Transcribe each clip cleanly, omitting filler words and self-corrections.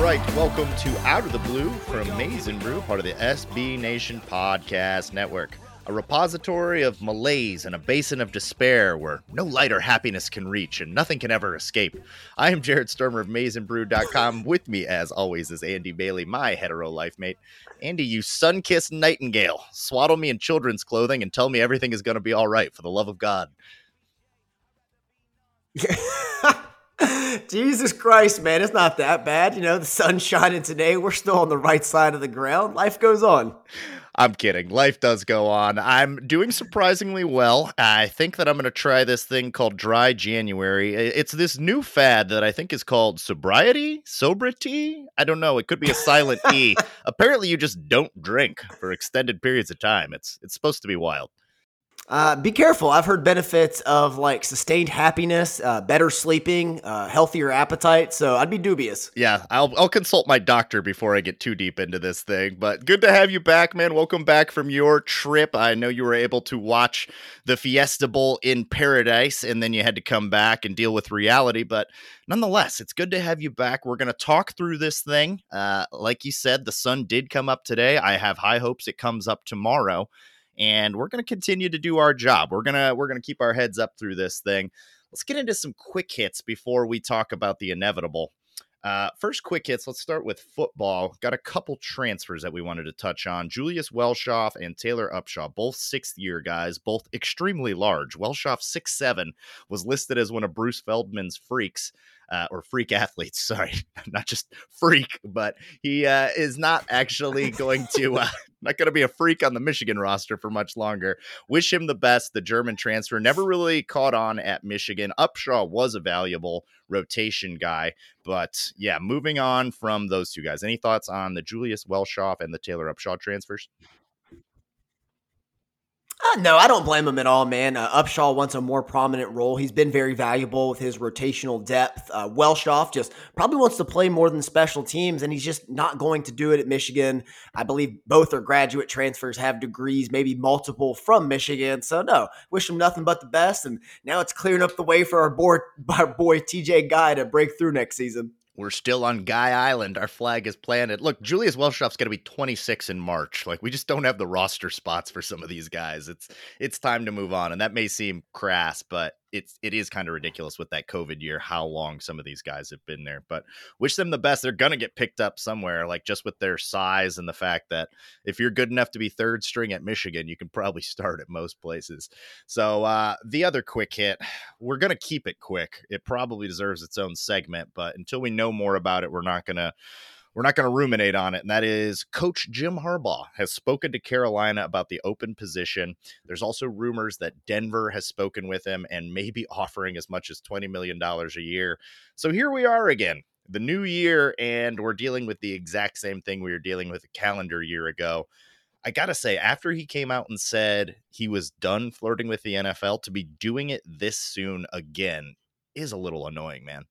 right, welcome to Out of the Blue from Maize and Brew, part of the SB Nation Podcast Network, a repository of malaise and a basin of despair where no light or happiness can reach and nothing can ever escape. I am Jared Sturmer of maizeandbrew.com. With me, as always, is Andy Bailey, my hetero life mate. Andy, you sun-kissed nightingale, swaddle me in children's clothing and tell me everything is going to be all right, for the love of God. Jesus Christ, man, it's not that bad. You know, the sun's shining today. We're still on the right side of the ground. Life goes on. I'm kidding. Life does go on. I'm doing surprisingly well. I think that I'm going to try this thing called Dry January. It's this new fad that I think is called sobriety? I don't know. It could be a silent E. Apparently, you just don't drink for extended periods of time. It's supposed to be wild. Be careful. I've heard benefits of like sustained happiness, better sleeping, healthier appetite. So I'd be dubious. Yeah, I'll consult my doctor before I get too deep into this thing. But good to have you back, man. Welcome back from your trip. I know you were able to watch the Fiesta Bowl in paradise, and then you had to come back and deal with reality. But nonetheless, it's good to have you back. We're going to talk through this thing. Like you said, the sun did come up today. I have high hopes it comes up tomorrow. And we're going to continue to do our job. We're going to keep our heads up through this thing. Let's get into some quick hits before we talk about the inevitable. First quick hits, let's start with football. Got a couple transfers that we wanted to touch on. Julius Welschof and Taylor Upshaw, both sixth-year guys, both extremely large. Welschof, 6'7", was listed as one of Bruce Feldman's freaks. Or freak athletes, sorry, not just freak, but he is not actually going to be a freak on the Michigan roster for much longer. Wish him the best. The German transfer never really caught on at Michigan. Upshaw was a valuable rotation guy, but yeah, moving on from those two guys. Any thoughts on the Julius Welschof and the Taylor Upshaw transfers? No, I don't blame him at all, man. Upshaw wants a more prominent role. He's been very valuable with his rotational depth. Welschof just probably wants to play more than special teams, and he's just not going to do it at Michigan. I believe both are graduate transfers, have degrees, maybe multiple from Michigan. So, no, wish him nothing but the best. And now it's clearing up the way for our boy TJ Guy to break through next season. We're still on Guy Island. Our flag is planted. Look, Julius Welshof's going to be 26 in March. Like, we just don't have the roster spots for some of these guys. It's time to move on. And that may seem crass, but it is kind of ridiculous with that COVID year, how long some of these guys have been there. But wish them the best. They're going to get picked up somewhere, like just with their size and the fact that if you're good enough to be third string at Michigan, you can probably start at most places. So the other quick hit, we're going to keep it quick. It probably deserves its own segment, but until we know more about it, we're not going to ruminate on it, and that is Coach Jim Harbaugh has spoken to Carolina about the open position. There's also rumors that Denver has spoken with him and may be offering as much as $20 million a year. So here we are again, the new year, and we're dealing with the exact same thing we were dealing with a calendar year ago. I got to say, after he came out and said he was done flirting with the NFL, to be doing it this soon again is a little annoying, man.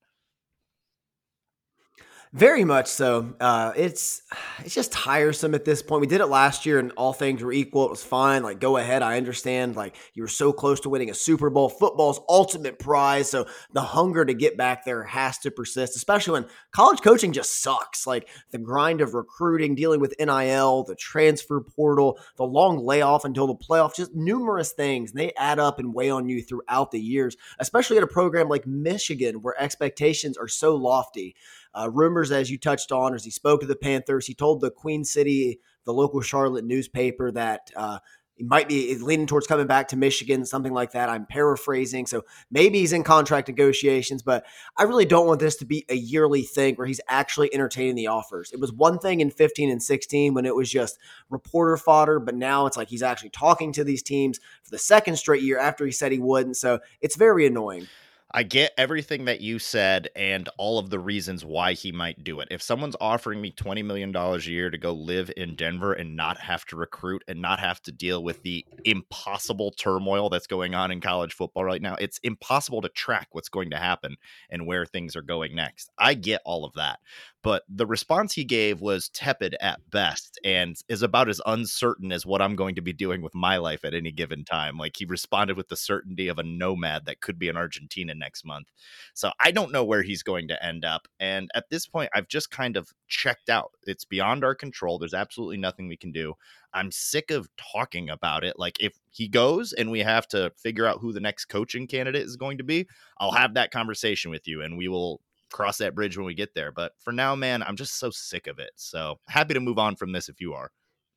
Very much so. It's just tiresome at this point. We did it last year and all things were equal. It was fine. Like, go ahead. I understand. Like, you were so close to winning a Super Bowl. Football's ultimate prize. So the hunger to get back there has to persist, especially when college coaching just sucks. Like, the grind of recruiting, dealing with NIL, the transfer portal, the long layoff until the playoffs, just numerous things. And they add up and weigh on you throughout the years, especially at a program like Michigan where expectations are so lofty. Rumors, as you touched on, as he spoke to the Panthers, he told the Queen City, the local Charlotte newspaper, that he might be leaning towards coming back to Michigan, something like that. I'm paraphrasing. So maybe he's in contract negotiations, but I really don't want this to be a yearly thing where he's actually entertaining the offers. It was one thing in 15 and 16 when it was just reporter fodder, but now it's like he's actually talking to these teams for the second straight year after he said he wouldn't. So it's very annoying. I get everything that you said and all of the reasons why he might do it. If someone's offering me $20 million a year to go live in Denver and not have to recruit and not have to deal with the impossible turmoil that's going on in college football right now, it's impossible to track what's going to happen and where things are going next. I get all of that. But the response he gave was tepid at best and is about as uncertain as what I'm going to be doing with my life at any given time. Like, he responded with the certainty of a nomad that could be in Argentina next month. So I don't know where he's going to end up. And at this point, I've just kind of checked out. It's beyond our control. There's absolutely nothing we can do. I'm sick of talking about it. Like, if he goes and we have to figure out who the next coaching candidate is going to be, I'll have that conversation with you and we will cross that bridge when we get there. But for now, man, I'm just so sick of it. So happy to move on from this if you are.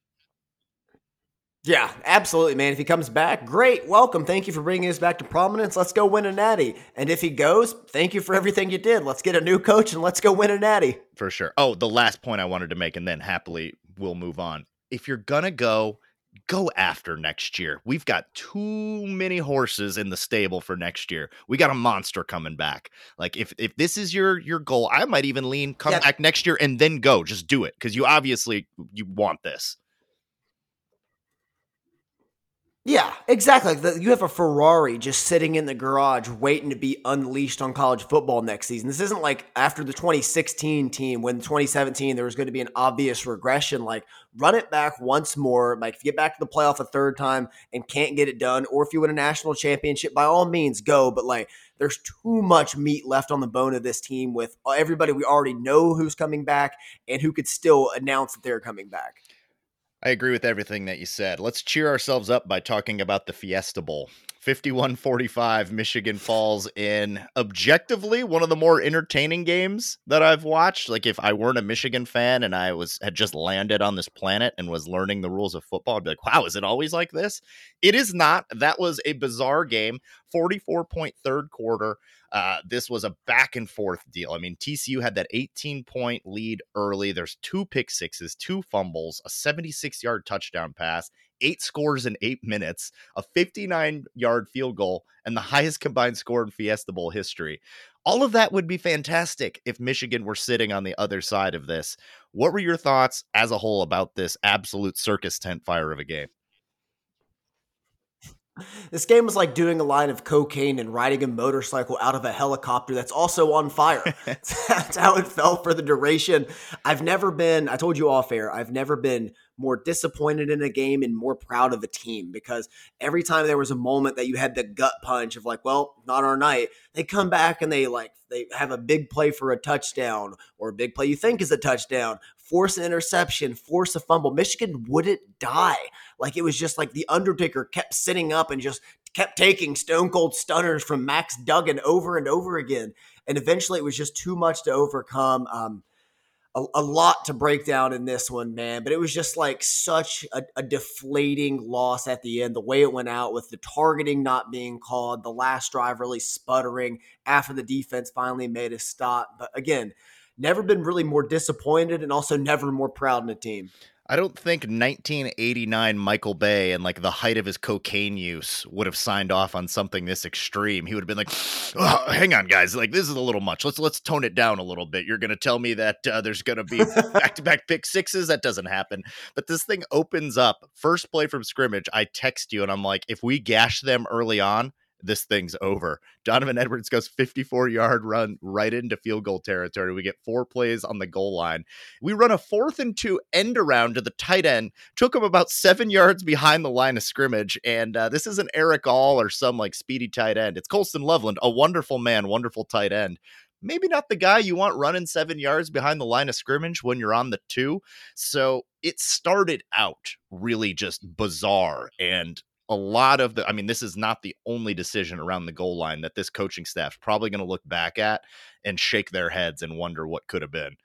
Yeah, absolutely, man. If he comes back, great. Welcome. Thank you for bringing us back to prominence. Let's go win a natty. And if he goes, thank you for everything you did. Let's get a new coach and let's go win a natty. For sure. Oh, the last point I wanted to make, and then happily we'll move on. If you're going to go after next year. We've got too many horses in the stable for next year. We got a monster coming back. Like, if this is your goal, I might even lean come back next year and then go. Just do it, because you want this. Yeah, exactly. You have a Ferrari just sitting in the garage waiting to be unleashed on college football next season. This isn't like after the 2016 team, when 2017 there was going to be an obvious regression. Like, run it back once more. Like, if you get back to the playoff a third time and can't get it done, or if you win a national championship, by all means go. But like, there's too much meat left on the bone of this team with everybody we already know who's coming back and who could still announce that they're coming back. I agree with everything that you said. Let's cheer ourselves up by talking about the Fiesta Bowl. 51-45, Michigan falls in objectively one of the more entertaining games that I've watched. Like, if I weren't a Michigan fan and I had just landed on this planet and was learning the rules of football, I'd be like, wow, is it always like this? It is not. That was a bizarre game. 44-point third quarter. This was a back and forth deal. I mean, TCU had that 18-point lead early. There's 2 pick sixes, 2 fumbles, a 76-yard touchdown pass, 8 scores in 8 minutes, a 59-yard field goal, and the highest combined score in Fiesta Bowl history. All of that would be fantastic if Michigan were sitting on the other side of this. What were your thoughts as a whole about this absolute circus tent fire of a game? This game was like doing a line of cocaine and riding a motorcycle out of a helicopter that's also on fire. That's how it felt for the duration. I told you off air, I've never been more disappointed in a game and more proud of a team, because every time there was a moment that you had the gut punch of like, well, not our night, they come back and they have a big play for a touchdown, or a big play you think is a touchdown, force an interception, force a fumble. Michigan wouldn't die. Like, it was just like the Undertaker kept sitting up and just kept taking stone cold stunners from Max Duggan over and over again. And eventually it was just too much to overcome. A lot to break down in this one, man. But it was just like such a deflating loss at the end. The way it went out, with the targeting not being called, the last drive really sputtering after the defense finally made a stop. But again, never been really more disappointed, and also never more proud in a team. I don't think 1989 Michael Bay, and like the height of his cocaine use, would have signed off on something this extreme. He would have been like, oh, hang on, guys, like, this is a little much. Let's tone it down a little bit. You're going to tell me that there's going to be back-to-back pick sixes? That doesn't happen. But this thing opens up. First play from scrimmage, I text you and I'm like, if we gash them early on, this thing's over. Donovan Edwards goes 54-yard run right into field goal territory. We get 4 plays on the goal line. We run a 4th and 2 end around to the tight end. Took him about 7 yards behind the line of scrimmage. And this isn't Eric All or some like speedy tight end. It's Colston Loveland, a wonderful man, wonderful tight end. Maybe not the guy you want running 7 yards behind the line of scrimmage when you're on the 2. So it started out really just bizarre, and a lot of this is not the only decision around the goal line that this coaching staff's probably going to look back at and shake their heads and wonder what could have been.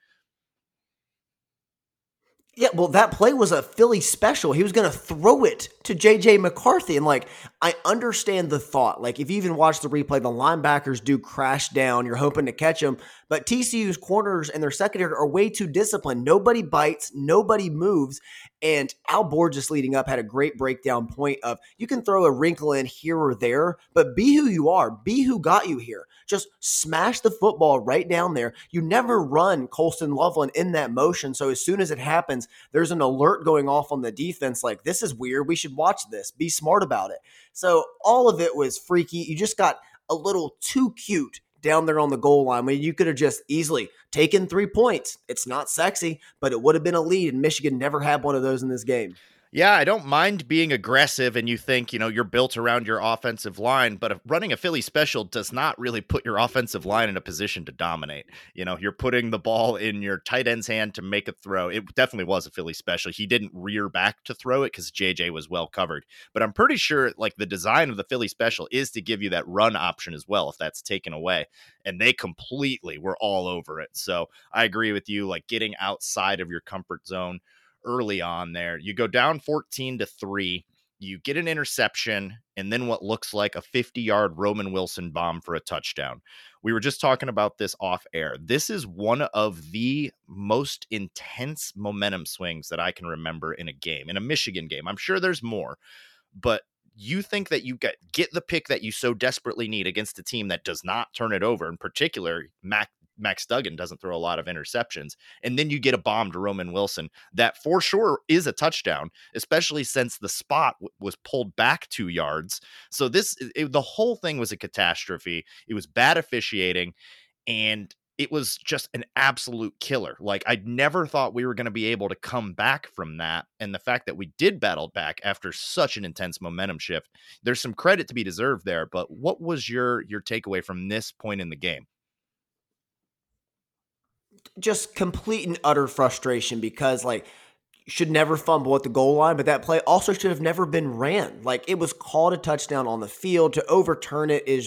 Yeah, well, that play was a Philly special. He was going to throw it to J.J. McCarthy. And, like, I understand the thought. Like, if you even watch the replay, the linebackers do crash down. You're hoping to catch them. But TCU's corners and their secondary are way too disciplined. Nobody bites. Nobody moves. And Al Borges leading up had a great breakdown point of, you can throw a wrinkle in here or there, but be who you are. Be who got you here. Just smash the football right down there. You never run Colston Loveland in that motion. So as soon as it happens, there's an alert going off on the defense like, this is weird. We should watch this. Be smart about it. So all of it was freaky. You just got a little too cute down there on the goal line. I mean, you could have just easily taken 3 points. It's not sexy, but it would have been a lead, and Michigan never had one of those in this game. Yeah, I don't mind being aggressive and you think, you're built around your offensive line, but running a Philly special does not really put your offensive line in a position to dominate. You're putting the ball in your tight end's hand to make a throw. It definitely was a Philly special. He didn't rear back to throw it because JJ was well covered. But I'm pretty sure like the design of the Philly special is to give you that run option as well if that's taken away. And they completely were all over it. So I agree with you, like getting outside of your comfort zone early on there. You go down 14-3, you get an interception, and then what looks like a 50-yard Roman Wilson bomb for a touchdown. We were just talking about this off air. This is one of the most intense momentum swings that I can remember in a game, in a Michigan game. I'm sure there's more, but you think that you get the pick that you so desperately need against a team that does not turn it over. In particular, Max Duggan doesn't throw a lot of interceptions. And then you get a bomb to Roman Wilson that for sure is a touchdown, especially since the spot was pulled back 2 yards. So the whole thing was a catastrophe. It was bad officiating. And it was just an absolute killer. Like, I'd never thought we were going to be able to come back from that. And the fact that we did battle back after such an intense momentum shift, there's some credit to be deserved there. But what was your takeaway from this point in the game? Just complete and utter frustration because, like, you should never fumble at the goal line, but that play also should have never been ran. Like, it was called a touchdown on the field. To overturn it is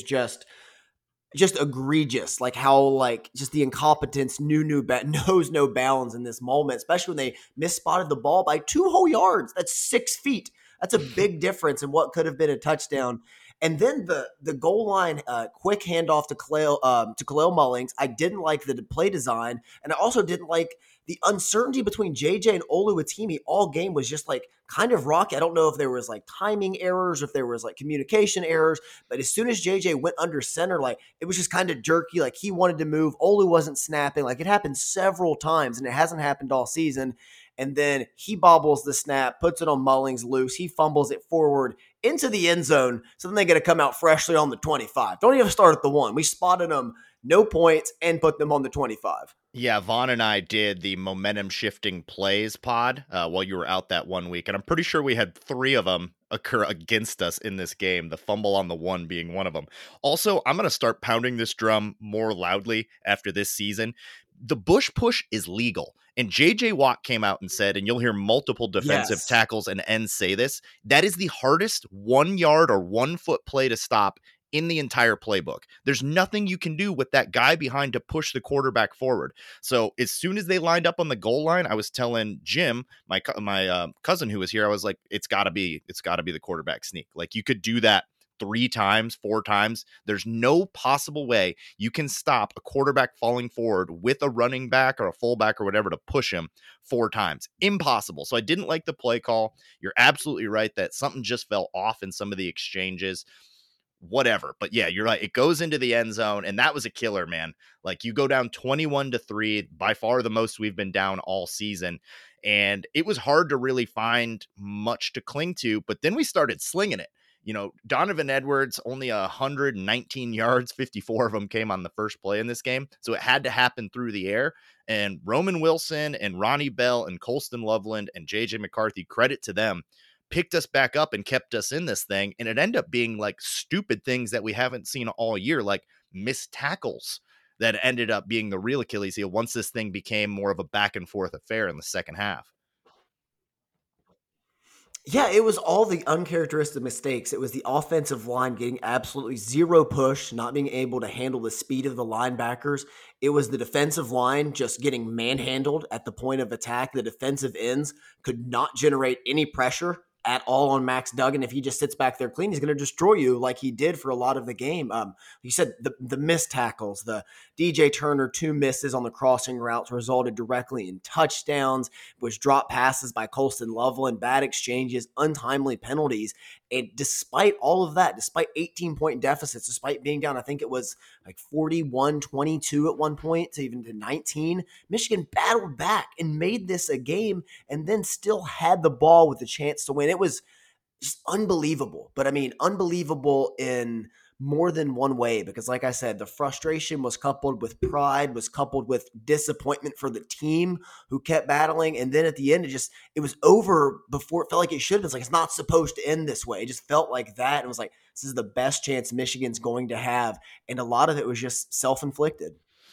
just egregious. Like how, like, just the incompetence knows no bounds in this moment, especially when they misspotted the ball by 2 whole yards. That's 6 feet. That's a big difference in what could have been a touchdown. And then the goal line quick handoff to Khalil Mullings. I didn't like the play design, and I also didn't like the uncertainty between JJ and Oluwatimi all game was just like kind of rocky. I don't know if there was like timing errors, if there was like communication errors, but as soon as JJ went under center, like it was just kind of jerky. Like he wanted to move. Olu wasn't snapping. Like it happened several times, and it hasn't happened all season. And then he bobbles the snap, puts it on Mullings loose. He fumbles it forward into the end zone. So then they got to come out freshly on the 25. Don't even start at the 1. We spotted them, no points, and put them on the 25. Yeah, Vaughn and I did the momentum shifting plays pod while you were out that 1 week. And I'm pretty sure we had 3 of them occur against us in this game, the fumble on the 1 being one of them. Also, I'm going to start pounding this drum more loudly after this season. The Bush push is legal. And JJ Watt came out and said, and you'll hear multiple defensive tackles and ends say this, that is the hardest 1 yard or 1 foot play to stop in the entire playbook. There's nothing you can do with that guy behind to push the quarterback forward. So as soon as they lined up on the goal line, I was telling Jim, my cousin who was here, I was like, it's got to be the quarterback sneak. Like you could do that 3 times, 4 times. There's no possible way you can stop a quarterback falling forward with a running back or a fullback or whatever to push him 4 times. Impossible. So I didn't like the play call. You're absolutely right that something just fell off in some of the exchanges. Whatever. But yeah, you're right. It goes into the end zone, and that was a killer, man. Like you go down 21-3, by far the most we've been down all season. And it was hard to really find much to cling to, but then we started slinging it. Donovan Edwards, only 119 yards, 54 of them came on the first play in this game. So it had to happen through the air. And Roman Wilson and Ronnie Bell and Colston Loveland and JJ McCarthy, credit to them, picked us back up and kept us in this thing. And it ended up being like stupid things that we haven't seen all year, like missed tackles that ended up being the real Achilles heel once this thing became more of a back and forth affair in the second half. Yeah, it was all the uncharacteristic mistakes. It was the offensive line getting absolutely zero push, not being able to handle the speed of the linebackers. It was the defensive line just getting manhandled at the point of attack. The defensive ends could not generate any pressure at all on Max Duggan. If he just sits back there clean, he's going to destroy you like he did for a lot of the game. You said the missed tackles, the DJ Turner 2 misses on the crossing routes resulted directly in touchdowns, which drop passes by Colston Loveland, bad exchanges, untimely penalties. And despite all of that, despite 18-point deficits, despite being down, I think it was like 41-22 at one point to even to 19, Michigan battled back and made this a game and then still had the ball with a chance to win. It was just unbelievable. But I mean, unbelievable in more than one way because, like I said, the frustration was coupled with pride, was coupled with disappointment for the team who kept battling. And then at the end, it was over before it felt like it should have been. It's like, it's not supposed to end this way. It just felt like that. And it was like, this is the best chance Michigan's going to have. And a lot of it was just self-inflicted.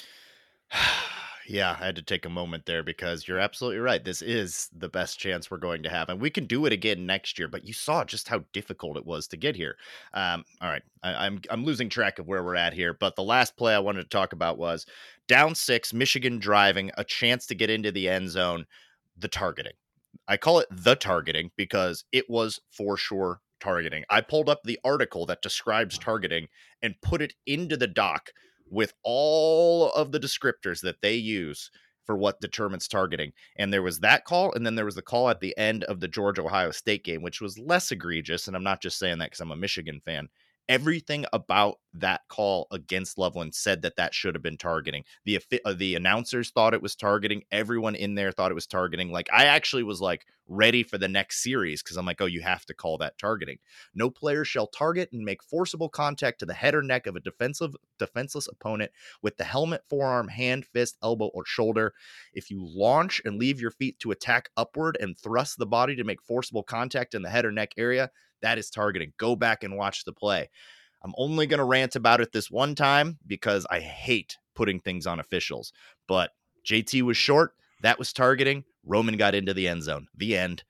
Yeah, I had to take a moment there because you're absolutely right. This is the best chance we're going to have, and we can do it again next year. But you saw just how difficult it was to get here. All right, I'm losing track of where we're at here. But the last play I wanted to talk about was down 6, Michigan driving, a chance to get into the end zone. The targeting. I call it the targeting because it was for sure targeting. I pulled up the article that describes targeting and put it into the doc with all of the descriptors that they use for what determines targeting. And there was that call, and then there was the call at the end of the Georgia-Ohio State game, which was less egregious, and I'm not just saying that because I'm a Michigan fan. Everything about that call against Loveland said that that should have been targeting. The announcers thought it was targeting. Everyone in there thought it was targeting. Like, I actually was like ready for the next series because I'm like, oh, you have to call that targeting. No player shall target and make forcible contact to the head or neck of a defenseless opponent with the helmet, forearm, hand, fist, elbow, or shoulder. If you launch and leave your feet to attack upward and thrust the body to make forcible contact in the head or neck area, that is targeting. Go back and watch the play. I'm only going to rant about it this one time because I hate putting things on officials. But JT was short. That was targeting. Roman got into the end zone. The end.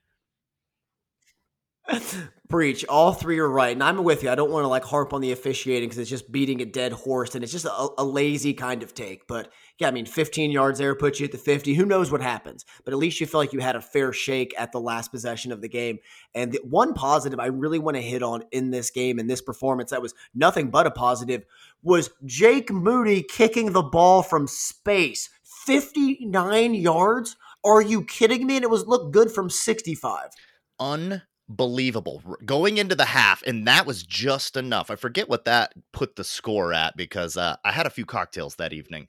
Preach. All three are right. And I'm with you. I don't want to like harp on the officiating because it's just beating a dead horse and it's just a lazy kind of take. But yeah, I mean, 15 yards there puts you at the 50. Who knows what happens? But at least you feel like you had a fair shake at the last possession of the game. And the one positive I really want to hit on in this game and this performance that was nothing but a positive was Jake Moody kicking the ball from space. 59 yards? Are you kidding me? And it looked good from 65. Unbelievable. Going into the half, and that was just enough. I forget what that put the score at because I had a few cocktails that evening.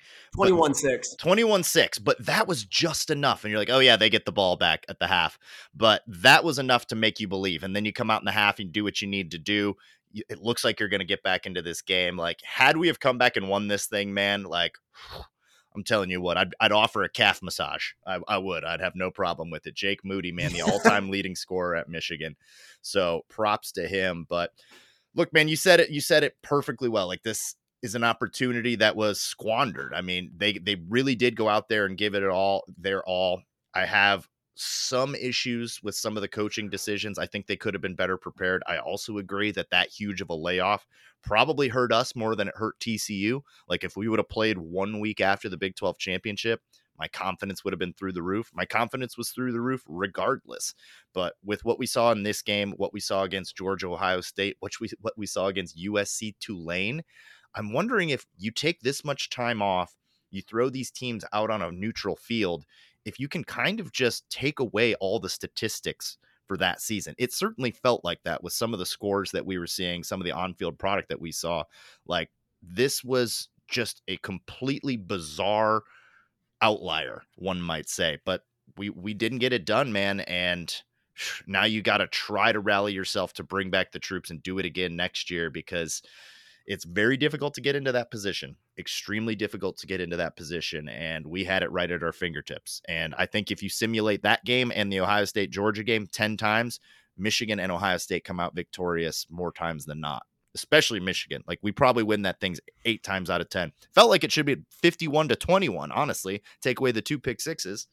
21-6. 21-6, but that was just enough. And you're like, oh yeah, they get the ball back at the half. But that was enough to make you believe. And then you come out in the half and do what you need to do. It looks like you're going to get back into this game. Like, had we have come back and won this thing, man, like, I'm telling you what, I'd offer a calf massage. I would. I'd have no problem with it. Jake Moody, man, the all-time leading scorer at Michigan. So props to him. But look, man, you said it perfectly well. Like, this is an opportunity that was squandered. I mean, they really did go out there and give it their all. I have some issues with some of the coaching decisions. I think they could have been better prepared. I also agree that huge of a layoff probably hurt us more than it hurt TCU. Like, if we would have played 1 week after the Big 12 championship, my confidence would have been through the roof. My confidence was through the roof regardless. But with what we saw in this game, what we saw against Georgia, Ohio State, what we saw against USC Tulane, I'm wondering if you take this much time off, you throw these teams out on a neutral field, if you can kind of just take away all the statistics for that season. It certainly felt like that with some of the scores that we were seeing, some of the on-field product that we saw. Like, this was just a completely bizarre outlier, one might say, but we didn't get it done, man. And now you got to try to rally yourself to bring back the troops and do it again next year, because it's very difficult to get into that position, extremely difficult to get into that position. And we had it right at our fingertips. And I think if you simulate that game and the Ohio State Georgia game 10 times, Michigan and Ohio State come out victorious more times than not, especially Michigan. Like, we probably win that thing 8 times out of 10. Felt like it should be 51-21, honestly. Take away the 2 pick sixes.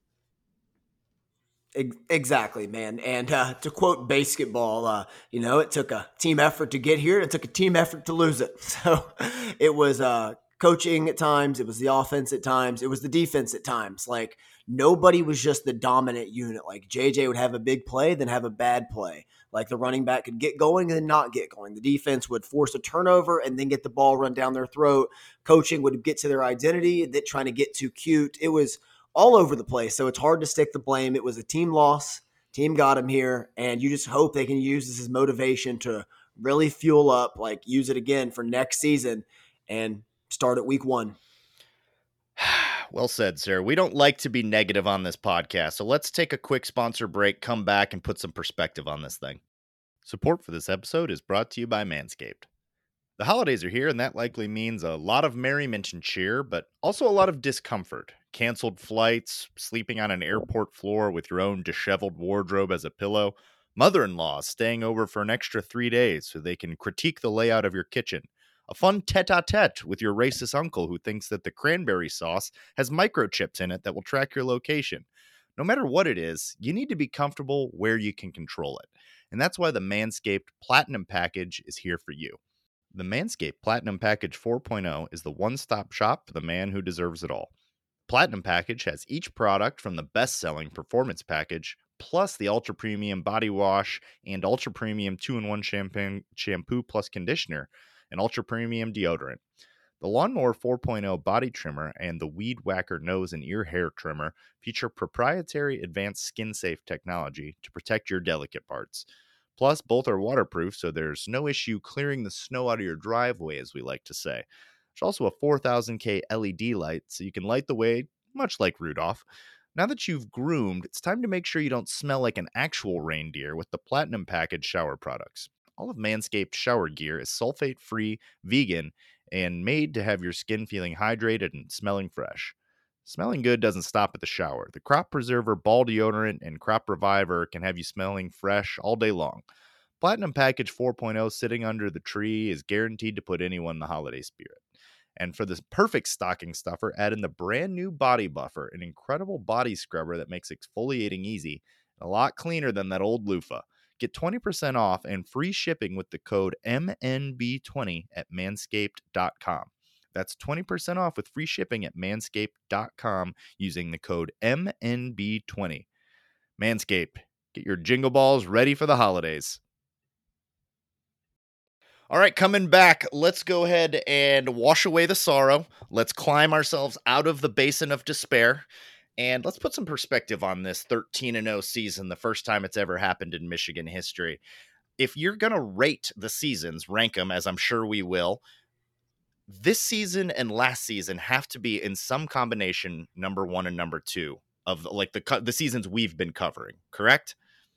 Exactly, man. And to quote basketball, it took a team effort to get here. It took a team effort to lose it. So it was coaching at times. It was the offense at times. It was the defense at times. Like, nobody was just the dominant unit. Like, JJ would have a big play, then have a bad play. Like, the running back could get going and then not get going. The defense would force a turnover and then get the ball run down their throat. Coaching would get to their identity, that trying to get too cute. It was all over the place. So it's hard to stick the blame. It was a team loss. Team got him here. And you just hope they can use this as motivation to really fuel up, like use it again for next season and start at week 1. Well said, sir. We don't like to be negative on this podcast. So let's take a quick sponsor break, come back, and put some perspective on this thing. Support for this episode is brought to you by Manscaped. The holidays are here, and that likely means a lot of merriment and cheer, but also a lot of discomfort. Canceled flights, sleeping on an airport floor with your own disheveled wardrobe as a pillow, mother in law staying over for an extra 3 days so they can critique the layout of your kitchen, a fun tete a tete with your racist uncle who thinks that the cranberry sauce has microchips in it that will track your location. No matter what it is, you need to be comfortable where you can control it. And that's why the Manscaped Platinum Package is here for you. The Manscaped Platinum Package 4.0 is the one-stop shop for the man who deserves it all. Platinum Package has each product from the best-selling Performance Package, plus the Ultra Premium Body Wash and Ultra Premium 2-in-1 shampoo plus conditioner, and Ultra Premium deodorant. The Lawnmower 4.0 body trimmer and the Weed Whacker nose and ear hair trimmer feature proprietary advanced skin-safe technology to protect your delicate parts. Plus, both are waterproof, so there's no issue clearing the snow out of your driveway, as we like to say. There's also a 4000K LED light, so you can light the way, much like Rudolph. Now that you've groomed, it's time to make sure you don't smell like an actual reindeer with the Platinum Package shower products. All of Manscaped shower gear is sulfate-free, vegan, and made to have your skin feeling hydrated and smelling fresh. Smelling good doesn't stop at the shower. The Crop Preserver Ball Deodorant and Crop Reviver can have you smelling fresh all day long. Platinum Package 4.0 sitting under the tree is guaranteed to put anyone in the holiday spirit. And for this perfect stocking stuffer, add in the brand new Body Buffer, an incredible body scrubber that makes exfoliating easy and a lot cleaner than that old loofah. Get 20% off and free shipping with the code MNB20 at manscaped.com. That's 20% off with free shipping at manscaped.com using the code MNB20. Manscaped, get your jingle balls ready for the holidays. All right, coming back, let's go ahead and wash away the sorrow. Let's climb ourselves out of the basin of despair. And let's put some perspective on this 13-0 season, the first time it's ever happened in Michigan history. If you're going to rate the seasons, rank them, as I'm sure we will, this season and last season have to be in some combination number one and number two of like the seasons we've been covering, correct?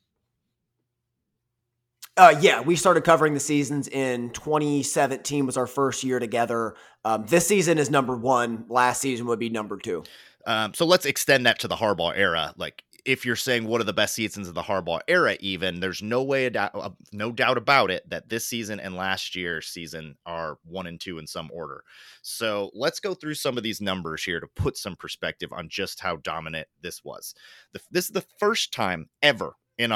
Yeah, we started covering the seasons in 2017 was our first year together. This season is number one. Last season would be number two. So let's extend that to the Harbaugh era. Like, if you're saying what are the best seasons of the Harbaugh era, even, there's no doubt about it that this season and last year's season are 1 and 2 in some order. So let's go through some of these numbers here to put some perspective on just how dominant this was. This is the first time ever in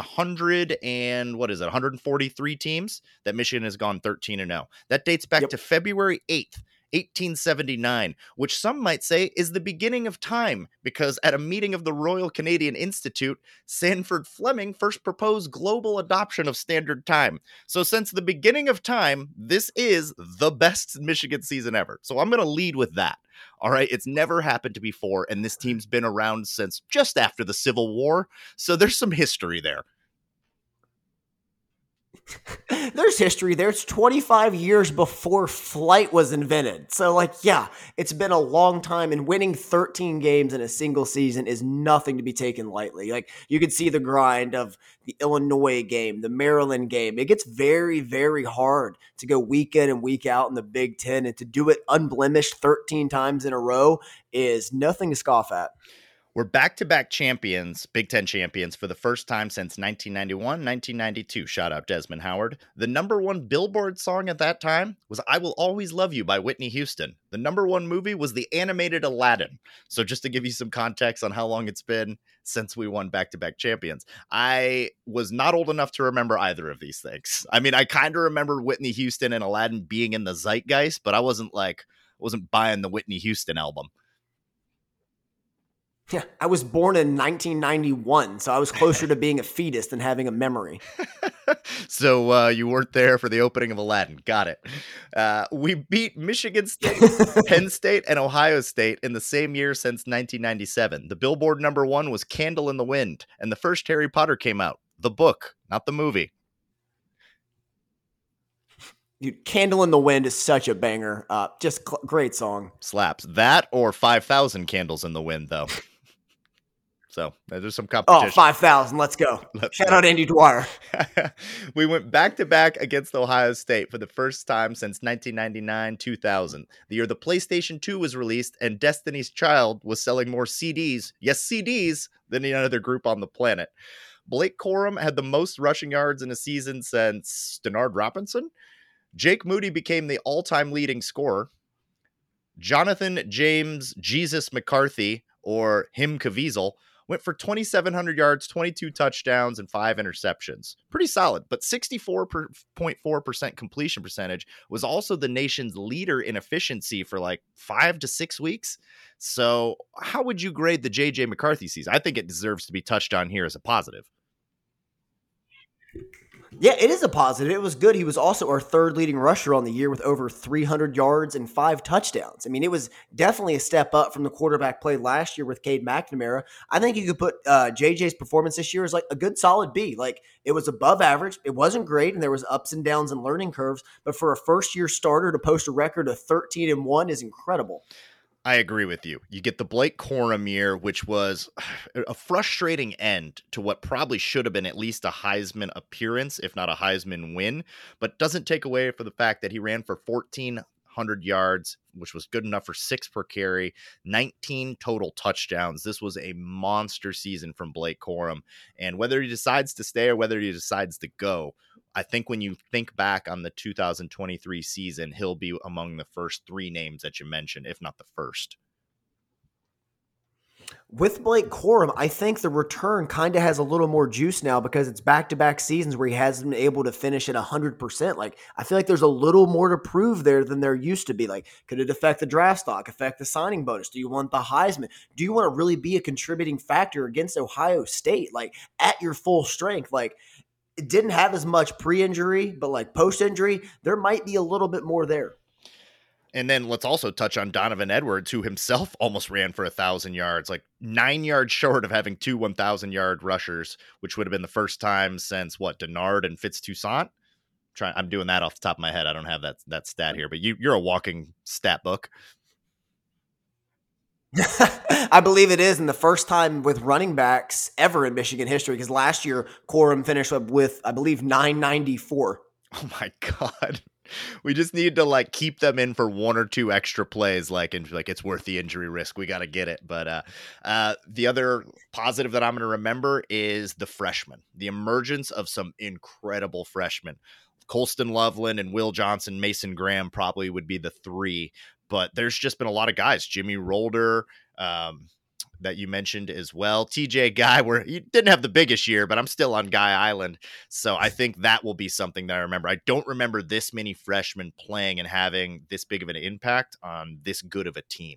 143 teams that Michigan has gone 13-0. That dates back to February 8th. 1879, which some might say is the beginning of time, because at a meeting of the Royal Canadian Institute, Sanford Fleming first proposed global adoption of standard time. So since the beginning of time, this is the best Michigan season ever. So I'm going to lead with that. All right, it's never happened before, and this team's been around since just after the Civil War, so there's some history there. There's history there. It's 25 years before flight was invented. So, yeah, it's been a long time, and winning 13 games in a single season is nothing to be taken lightly. Like, you can see the grind of the Illinois game, the Maryland game. It gets very, very hard to go week in and week out in the Big Ten, and to do it unblemished 13 times in a row is nothing to scoff at. We're back-to-back champions, Big Ten champions, for the first time since 1991, 1992. Shout out Desmond Howard. The number one Billboard song at that time was I Will Always Love You by Whitney Houston. The number one movie was the animated Aladdin. So just to give you some context on how long it's been since we won back-to-back champions, I was not old enough to remember either of these things. I mean, I kind of remember Whitney Houston and Aladdin being in the zeitgeist, but I wasn't buying the Whitney Houston album. Yeah, I was born in 1991, so I was closer to being a fetus than having a memory. So you weren't there for the opening of Aladdin. Got it. We beat Michigan State, Penn State, and Ohio State in the same year since 1997. The Billboard number one was Candle in the Wind, and the first Harry Potter came out. The book, not the movie. Dude, Candle in the Wind is such a banger. Great song. Slaps. That or 5,000 Candles in the Wind, though. So there's some Oh, competition. 5,000. Let's go. Let's Shout go. out Andy Dwyer. We went back to back against Ohio State for the first time since 1999 2000, the year the PlayStation 2 was released and Destiny's Child was selling more CDs, yes, CDs, than any other group on the planet. Blake Corum had the most rushing yards in a season since Denard Robinson. Jake Moody became the all-time leading scorer. Jonathan James Jesus McCarthy, or Him Caviezel, went for 2,700 yards, 22 touchdowns, and 5 interceptions. Pretty solid, but 64.4% completion percentage was also the nation's leader in efficiency for like 5 to 6 weeks. So how would you grade the JJ McCarthy season? I think it deserves to be touched on here as a positive. Yeah, it is a positive. It was good. He was also our third leading rusher on the year with over 300 yards and 5 touchdowns. I mean, it was definitely a step up from the quarterback play last year with Cade McNamara. I think you could put JJ's performance this year as like a good solid B. Like, it was above average. It wasn't great, and there was ups and downs and learning curves. But for a first-year starter to post a record of 13-1 is incredible. I agree with you. You get the Blake Corum year, which was a frustrating end to what probably should have been at least a Heisman appearance, if not a Heisman win, but doesn't take away for the fact that he ran for 1,400 yards, which was good enough for 6 per carry, 19 total touchdowns. This was a monster season from Blake Corum. And whether he decides to stay or whether he decides to go, I think when you think back on the 2023 season, he'll be among the first 3 names that you mentioned, if not the first. With Blake Corum, I think the return kind of has a little more juice now because it's back-to-back seasons where he hasn't been able to finish at 100%. Like, I feel like there's a little more to prove there than there used to be. Like, could it affect the draft stock, affect the signing bonus? Do you want the Heisman? Do you want to really be a contributing factor against Ohio State, like, at your full strength? Like, it didn't have as much pre-injury, but like post-injury, there might be a little bit more there. And then let's also touch on Donovan Edwards, who himself almost ran for 1,000 yards, like 9 yards short of having 2 1,000-yard rushers, which would have been the first time since Denard and Fitz Toussaint. I'm doing that off the top of my head. I don't have that stat here, but you're a walking stat book. I believe it is, and the first time with running backs ever in Michigan history, because last year Corum finished up with, I believe, 994. Oh my God. We just need to like keep them in for 1 or 2 extra plays, and it's worth the injury risk. We got to get it. But the other positive that I'm going to remember is the freshmen, the emergence of some incredible freshmen. Colston Loveland and Will Johnson, Mason Graham probably would be the 3. But there's just been a lot of guys. Jimmy Rolder, that you mentioned as well. TJ Guy, where he didn't have the biggest year, but I'm still on Guy Island. So I think that will be something that I remember. I don't remember this many freshmen playing and having this big of an impact on this good of a team.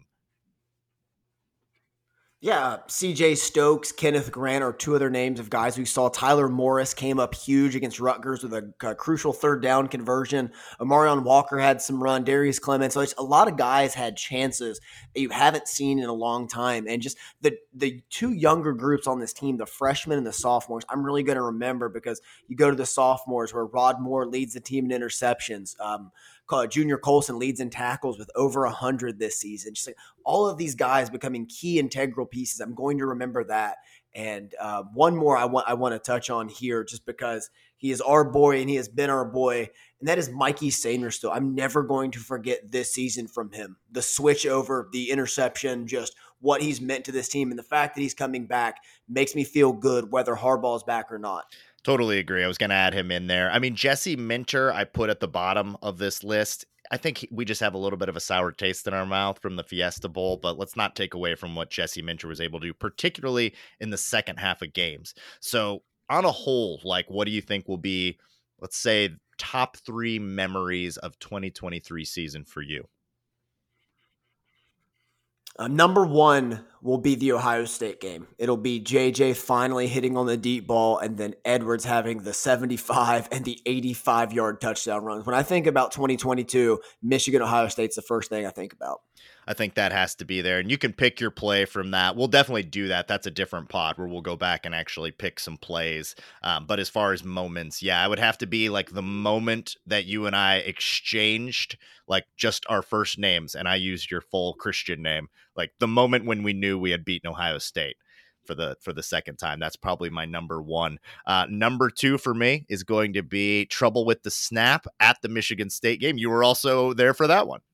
Yeah, CJ Stokes, Kenneth Grant are 2 other names of guys we saw. Tyler Morris came up huge against Rutgers with a crucial 3rd down conversion. Amarion Walker had some run. Darius Clements. So a lot of guys had chances that you haven't seen in a long time. And just the 2 younger groups on this team, the freshmen and the sophomores, I'm really going to remember because you go to the sophomores where Rod Moore leads the team in interceptions. Junior Colson leads in tackles with over 100 this season. Just like all of these guys becoming key integral pieces. I'm going to remember that. And one more I want to touch on here just because he is our boy and he has been our boy, and that is Mikey Sainristil. I'm never going to forget this season from him. The switch over, the interception, just what he's meant to this team, and the fact that he's coming back makes me feel good whether Harbaugh's back or not. Totally agree. I was going to add him in there. I mean, Jesse Minter, I put at the bottom of this list. I think we just have a little bit of a sour taste in our mouth from the Fiesta Bowl, but let's not take away from what Jesse Minter was able to do, particularly in the second half of games. So on a whole, what do you think will be, let's say, top 3 memories of 2023 season for you? Number 1 will be the Ohio State game. It'll be JJ finally hitting on the deep ball and then Edwards having the 75 and the 85-yard touchdown runs. When I think about 2022, Michigan, Ohio State's the first thing I think about. I think that has to be there, and you can pick your play from that. We'll definitely do that. That's a different pod where we'll go back and actually pick some plays. But as far as moments, yeah, it would have to be the moment that you and I exchanged just our first names, and I used your full Christian name, the moment when we knew we had beaten Ohio State. for the second time. That's probably my number one. Number two for me is going to be trouble with the snap at the Michigan State game. You were also there for that one.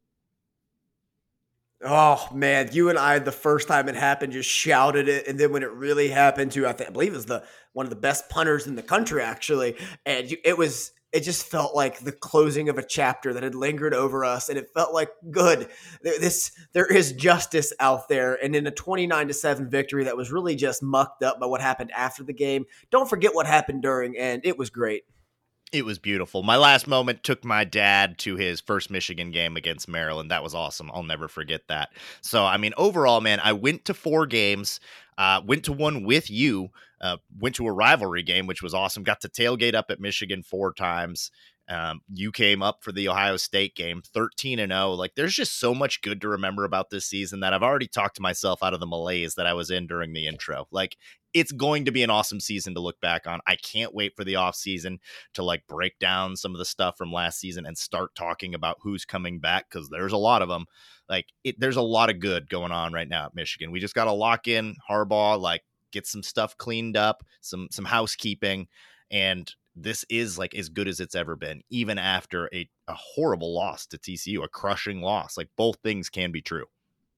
Oh man, you and I the first time it happened just shouted it, and then when it really happened to I believe it was the one of the best punters in the country actually, and it just felt like the closing of a chapter that had lingered over us, and it felt like good. There is justice out there, and in a 29-7 victory that was really just mucked up by what happened after the game. Don't forget what happened during, and it was great. It was beautiful. My last moment took my dad to his first Michigan game against Maryland. That was awesome. I'll never forget that. So, I mean, overall, man, I went to 4 games, went to one with you, went to a rivalry game, which was awesome. Got to tailgate up at Michigan 4 times. You came up for the Ohio State game, 13-0. Like, there's just so much good to remember about this season that I've already talked myself out of the malaise that I was in during the intro. Like, it's going to be an awesome season to look back on. I can't wait for the offseason to like break down some of the stuff from last season and start talking about who's coming back, because there's a lot of them. Like, there's a lot of good going on right now at Michigan. We just got to lock in Harbaugh, like get some stuff cleaned up, some housekeeping, and this is like as good as it's ever been, even after a horrible loss to TCU, a crushing loss. Like, both things can be true.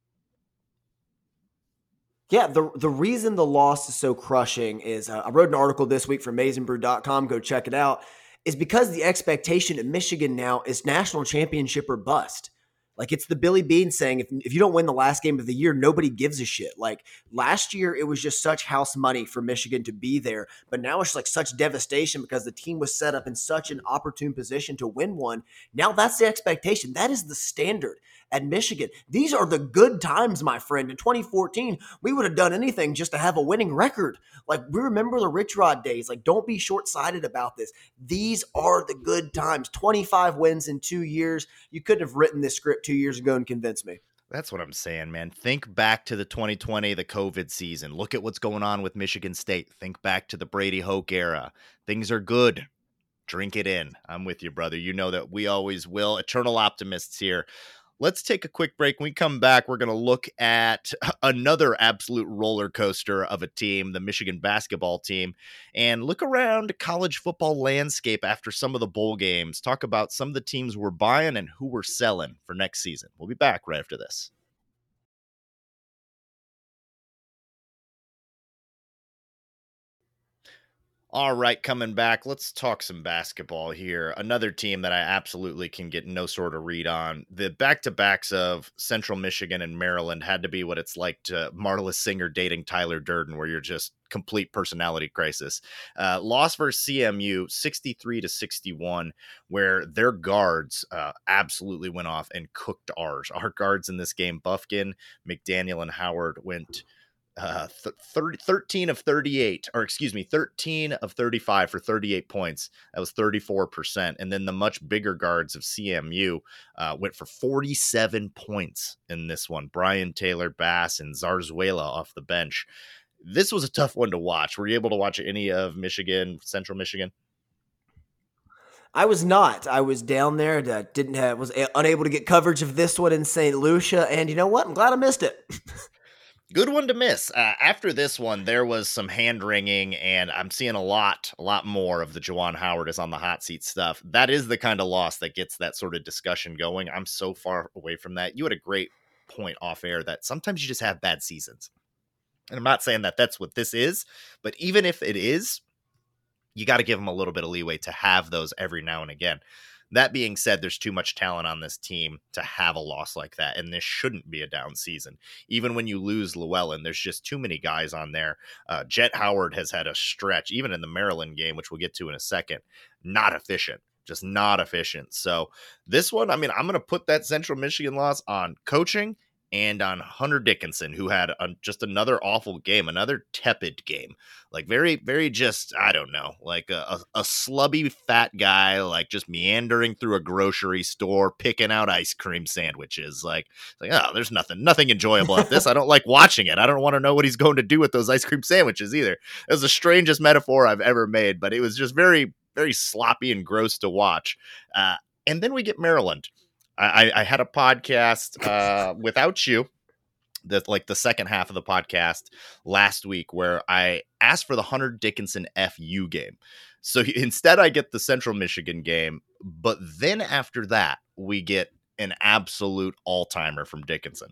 Yeah, the reason the loss is so crushing is I wrote an article this week for MaizenBrew.com. Go check it out. Is because the expectation at Michigan now is national championship or bust. Like, it's the Billy Beane saying, if you don't win the last game of the year, nobody gives a shit. Like, last year, it was just such house money for Michigan to be there. But now it's like such devastation because the team was set up in such an opportune position to win one. Now that's the expectation. That is the standard at Michigan. These are the good times, my friend. In 2014, we would have done anything just to have a winning record. Like, we remember the Rich Rod days. Like, don't be short-sighted about this. These are the good times. 25 wins in 2 years. You couldn't have written this script 2 years ago and convinced me. That's what I'm saying, man. Think back to the 2020, the COVID season. Look at what's going on with Michigan State. Think back to the Brady Hoke era. Things are good. Drink it in. I'm with you, brother. You know that we always will. Eternal optimists here. Let's take a quick break. When we come back, we're going to look at another absolute roller coaster of a team, the Michigan basketball team, and look around the college football landscape after some of the bowl games. Talk about some of the teams we're buying and who we're selling for next season. We'll be back right after this. All right, coming back, let's talk some basketball here. Another team that I absolutely can get no sort of read on. The back-to-backs of Central Michigan and Maryland had to be what it's like to Marla Singer dating Tyler Durden, where you're just complete personality crisis. Loss versus CMU, 63-61, where their guards absolutely went off and cooked ours. Our guards in this game, Bufkin, McDaniel, and Howard, went 13 of 38, or excuse me, 13 of 35 for 38 points. That was 34%. And then the much bigger guards of CMU went for 47 points in this one. Brian Taylor, Bass, and Zarzuela off the bench. This was a tough one to watch. Were you able to watch any of Michigan, Central Michigan? I was not. I was down there. Was unable to get coverage of this one in St. Lucia. And you know what? I'm glad I missed it. Good one to miss. After this one, there was some hand-wringing, and I'm seeing a lot more of the Juwan Howard is on the hot seat stuff. That is the kind of loss that gets that sort of discussion going. I'm so far away from that. You had a great point off air that sometimes you just have bad seasons. And I'm not saying that that's what this is, but even if it is, you got to give them a little bit of leeway to have those every now and again. That being said, there's too much talent on this team to have a loss like that, and this shouldn't be a down season. Even when you lose Llewellyn, there's just too many guys on there. Jet Howard has had a stretch, even in the Maryland game, which we'll get to in a second, not efficient. Just not efficient. So this one, I mean, I'm going to put that Central Michigan loss on coaching and on Hunter Dickinson, who had just another awful game, another tepid game. Like very, very just, I don't know, like a slubby fat guy, like just meandering through a grocery store, picking out ice cream sandwiches. Like oh, there's nothing enjoyable at this. I don't like watching it. I don't want to know what he's going to do with those ice cream sandwiches either. It was the strangest metaphor I've ever made, but it was just very, very sloppy and gross to watch. And then we get Maryland. I had a podcast without you the second half of the podcast last week where I asked for the Hunter Dickinson FU game. So instead I get the Central Michigan game, but then after that we get an absolute all-timer from Dickinson.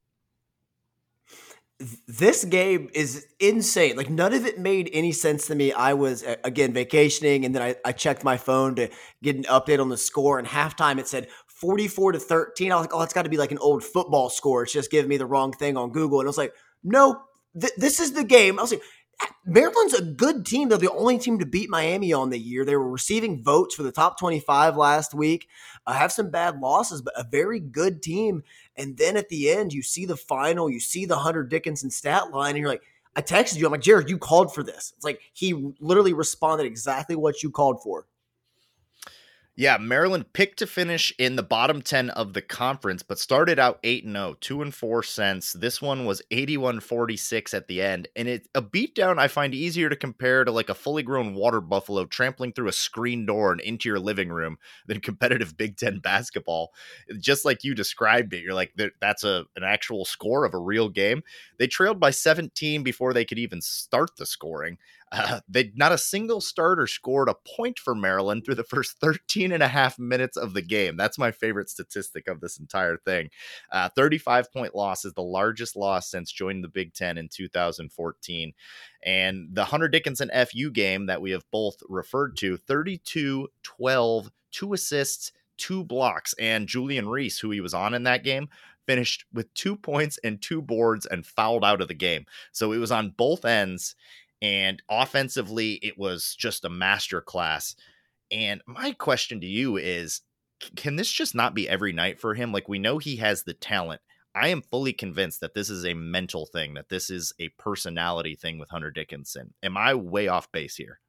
This game is insane. Like, none of it made any sense to me. I was, again, vacationing, and then I checked my phone to get an update on the score, and halftime it said 44-13. I was like, oh, it's got to be like an old football score. It's just giving me the wrong thing on Google. And I was like, no, this is the game. I was like, Maryland's a good team. They're the only team to beat Miami on the year. They were receiving votes for the top 25 last week. Have some bad losses, but a very good team. And then at the end, you see the final, you see the Hunter Dickinson stat line, and you're like, I texted you. I'm like, Jared, you called for this. It's like he literally responded exactly what you called for. Yeah, Maryland picked to finish in the bottom 10 of the conference, but started out 8-0, 2-4 cents. This one was 81-46 at the end. And it's a beatdown I find easier to compare to like a fully grown water buffalo trampling through a screen door and into your living room than competitive Big Ten basketball. Just like you described it, you're like, that's an actual score of a real game. They trailed by 17 before they could even start the scoring. Not a single starter scored a point for Maryland through the first 13 and a half minutes of the game. That's my favorite statistic of this entire thing. 35-point loss is the largest loss since joining the Big Ten in 2014. And the Hunter Dickinson FU game that we have both referred to, 32-12, 2 assists, 2 blocks. And Julian Reese, who he was on in that game, finished with 2 points and 2 boards and fouled out of the game. So it was on both ends. And offensively, it was just a masterclass. And my question to you is, can this just not be every night for him? Like, we know he has the talent. I am fully convinced that this is a mental thing, that this is a personality thing with Hunter Dickinson. Am I way off base here?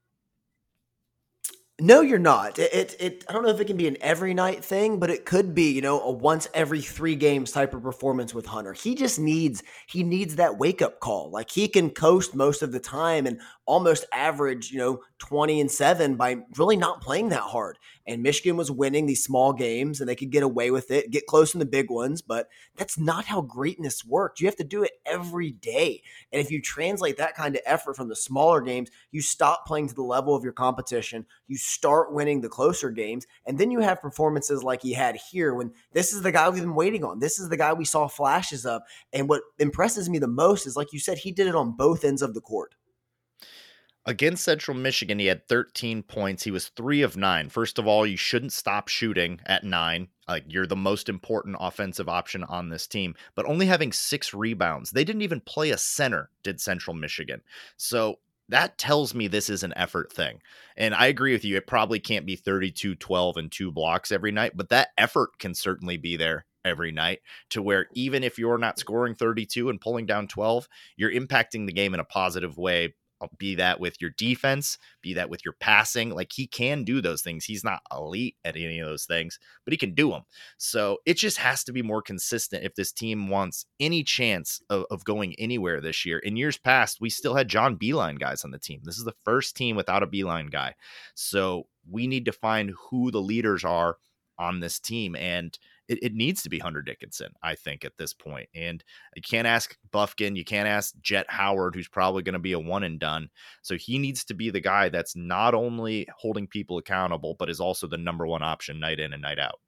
No, you're not. I don't know if it can be an every night thing, but it could be, a once every 3 games type of performance with Hunter. He needs that wake up call. Like, he can coast most of the time and almost average, 20-7 by really not playing that hard. And Michigan was winning these small games and they could get away with it, get close in the big ones, but that's not how greatness works. You have to do it every day. And if you translate that kind of effort from the smaller games, you stop playing to the level of your competition. You start winning the closer games, and then you have performances like he had here when this is the guy we've been waiting on. This is the guy we saw flashes of. And what impresses me the most is, like you said, he did it on both ends of the court. Against Central Michigan, he had 13 points. He was 3 of 9. First of all, you shouldn't stop shooting at 9. Like, you're the most important offensive option on this team, but only having 6 rebounds. They didn't even play a center, did Central Michigan. So that tells me this is an effort thing. And I agree with you. It probably can't be 32, 12, and 2 blocks every night, but that effort can certainly be there every night, to where even if you're not scoring 32 and pulling down 12, you're impacting the game in a positive way. Be that with your defense, be that with your passing. Like, he can do those things. He's not elite at any of those things, but he can do them. So it just has to be more consistent if this team wants any chance of going anywhere this year. In years past, we still had John Beilein guys on the team. This is the first team without a Beilein guy. So we need to find who the leaders are on this team. And it needs to be Hunter Dickinson, I think, at this point. And you can't ask Bufkin. You can't ask Jet Howard, who's probably going to be a one and done. So he needs to be the guy that's not only holding people accountable, but is also the number one option night in and night out.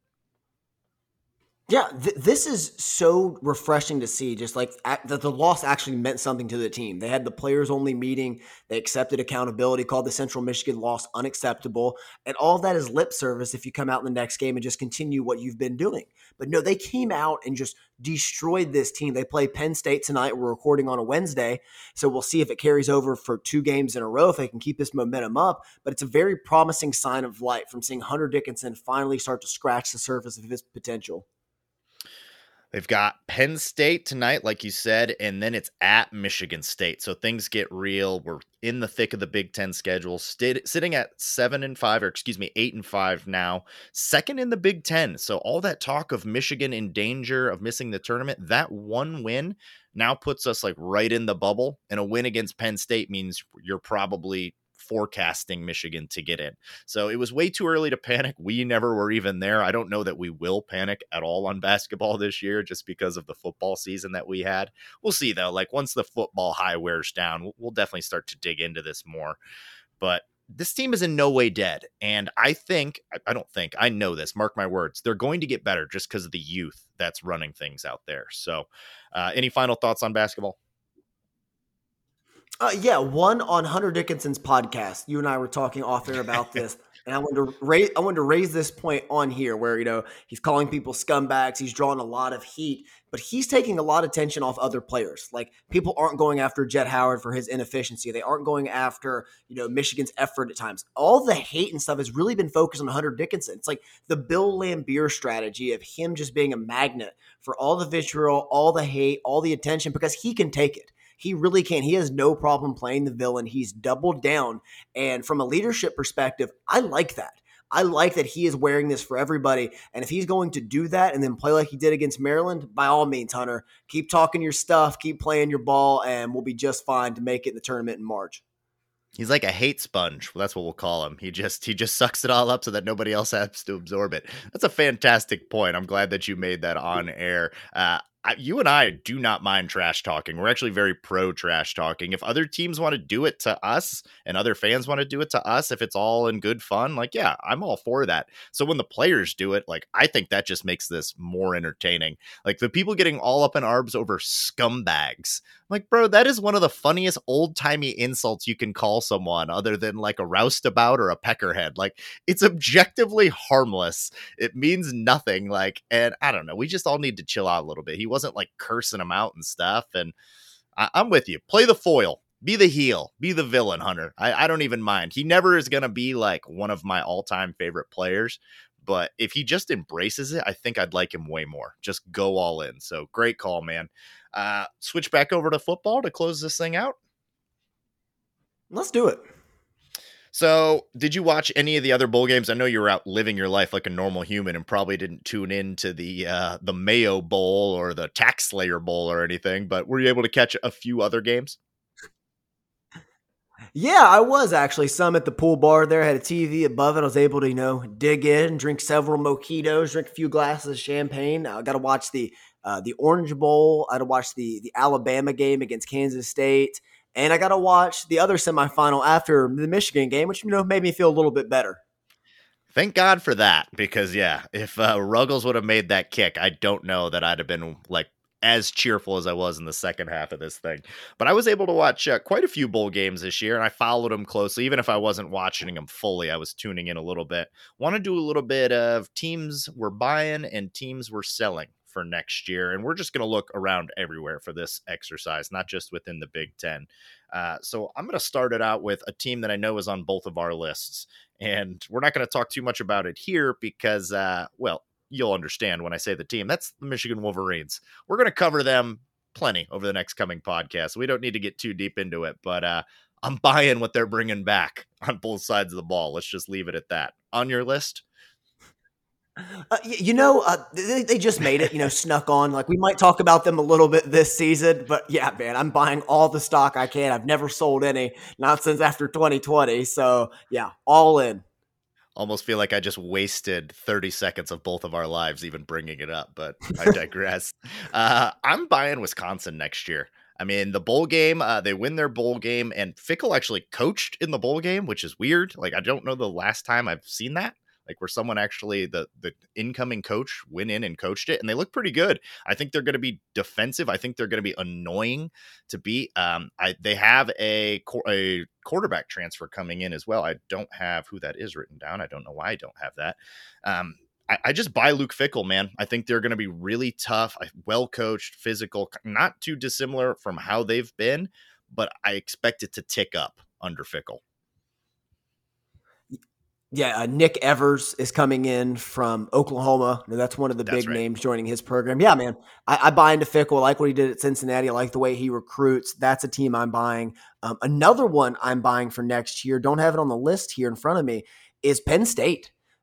Yeah, this is so refreshing to see. Just like that, the loss actually meant something to the team. They had the players only meeting. They accepted accountability, called the Central Michigan loss unacceptable. And all of that is lip service if you come out in the next game and just continue what you've been doing. But no, they came out and just destroyed this team. They play Penn State tonight. We're recording on a Wednesday. So we'll see if it carries over for 2 games in a row, if they can keep this momentum up. But it's a very promising sign of light from seeing Hunter Dickinson finally start to scratch the surface of his potential. They've got Penn State tonight, like you said, and then it's at Michigan State. So things get real. We're in the thick of the Big Ten schedule, sitting at 8-5 now, second in the Big Ten. So all that talk of Michigan in danger of missing the tournament, that one win now puts us like right in the bubble. And a win against Penn State means you're probably forecasting Michigan to get in. So it was way too early to panic. We never were even there. I don't know that we will panic at all on basketball this year just because of the football season that we had. We'll see though. Like once the football high wears down, we'll definitely start to dig into this more. But this team is in no way dead. And I know this, mark my words, they're going to get better just because of the youth that's running things out there. So any final thoughts on basketball? Yeah, one on Hunter Dickinson's podcast. You and I were talking off air about this, and I wanted to raise this point on here, where he's calling people scumbags. He's drawing a lot of heat, but he's taking a lot of attention off other players. Like people aren't going after Jett Howard for his inefficiency. They aren't going after Michigan's effort at times. All the hate and stuff has really been focused on Hunter Dickinson. It's like the Bill Laimbeer strategy of him just being a magnet for all the vitriol, all the hate, all the attention, because he can take it. He really can. He has no problem playing the villain. He's doubled down. And from a leadership perspective, I like that. I like that he is wearing this for everybody. And if he's going to do that and then play like he did against Maryland, by all means, Hunter, keep talking your stuff, keep playing your ball, and we'll be just fine to make it in the tournament in March. He's like a hate sponge. Well, that's what we'll call him. He just sucks it all up so that nobody else has to absorb it. That's a fantastic point. I'm glad that you made that on air. You and I do not mind trash talking. We're actually very pro trash talking. If other teams want to do it to us and other fans want to do it to us, if it's all in good fun, like, yeah, I'm all for that. So when the players do it, like, I think that just makes this more entertaining. Like the people getting all up in arms over scumbags. Like, bro, that is one of the funniest old timey insults you can call someone other than like a roustabout or a peckerhead. Like it's objectively harmless. It means nothing. Like, and I don't know. We just all need to chill out a little bit. He wasn't like cursing him out and stuff. And I'm with you. Play the foil. Be the heel. Be the villain, Hunter. I don't even mind. He never is going to be like one of my all-time favorite players. But if he just embraces it, I think I'd like him way more. Just go all in. So great call, man. Switch back over to football to close this thing out. Let's do it. So did you watch any of the other bowl games? I know you were out living your life like a normal human and probably didn't tune in to the Mayo Bowl or the Tax Slayer Bowl or anything, but were you able to catch a few other games? Yeah, I was actually. Some at the pool bar there, had a TV above it. I was able to, dig in, drink several mojitos, drink a few glasses of champagne. I got to watch the Orange Bowl. I got to watch the Alabama game against Kansas State. And I got to watch the other semifinal after the Michigan game, which, made me feel a little bit better. Thank God for that, because, yeah, if Ruggles would have made that kick, I don't know that I'd have been, like, as cheerful as I was in the second half of this thing. But I was able to watch quite a few bowl games this year, and I followed them closely. Even if I wasn't watching them fully, I was tuning in a little bit. Want to do a little bit of teams we're buying and teams we're selling for next year. And we're just going to look around everywhere for this exercise, not just within the Big Ten. So I'm going to start it out with a team that I know is on both of our lists. And we're not going to talk too much about it here because, you'll understand when I say the team. That's the Michigan Wolverines. We're going to cover them plenty over the next coming podcast. We don't need to get too deep into it, but I'm buying what they're bringing back on both sides of the ball. Let's just leave it at that. On your list? They just made it, snuck on. Like we might talk about them a little bit this season, but yeah, man, I'm buying all the stock I can. I've never sold any, not since after 2020. So yeah, all in. Almost feel like I just wasted 30 seconds of both of our lives even bringing it up, but I digress. I'm buying Wisconsin next year. I mean, the bowl game, they win their bowl game, and Fickell actually coached in the bowl game, which is weird. Like, I don't know the last time I've seen that. Like where someone actually, the incoming coach went in and coached it, and they look pretty good. I think they're going to be defensive. I think they're going to be annoying to beat. They have a quarterback transfer coming in as well. I don't have who that is written down. I don't know why I don't have that. I just buy Luke Fickell, man. I think they're going to be really tough, well coached, physical, not too dissimilar from how they've been, but I expect it to tick up under Fickell. Yeah, Nick Evers is coming in from Oklahoma. That's one of the big names joining his program. Yeah, man, I buy into Fickell. I like what he did at Cincinnati. I like the way he recruits. That's a team I'm buying. Another one I'm buying for next year, don't have it on the list here in front of me, is Penn State.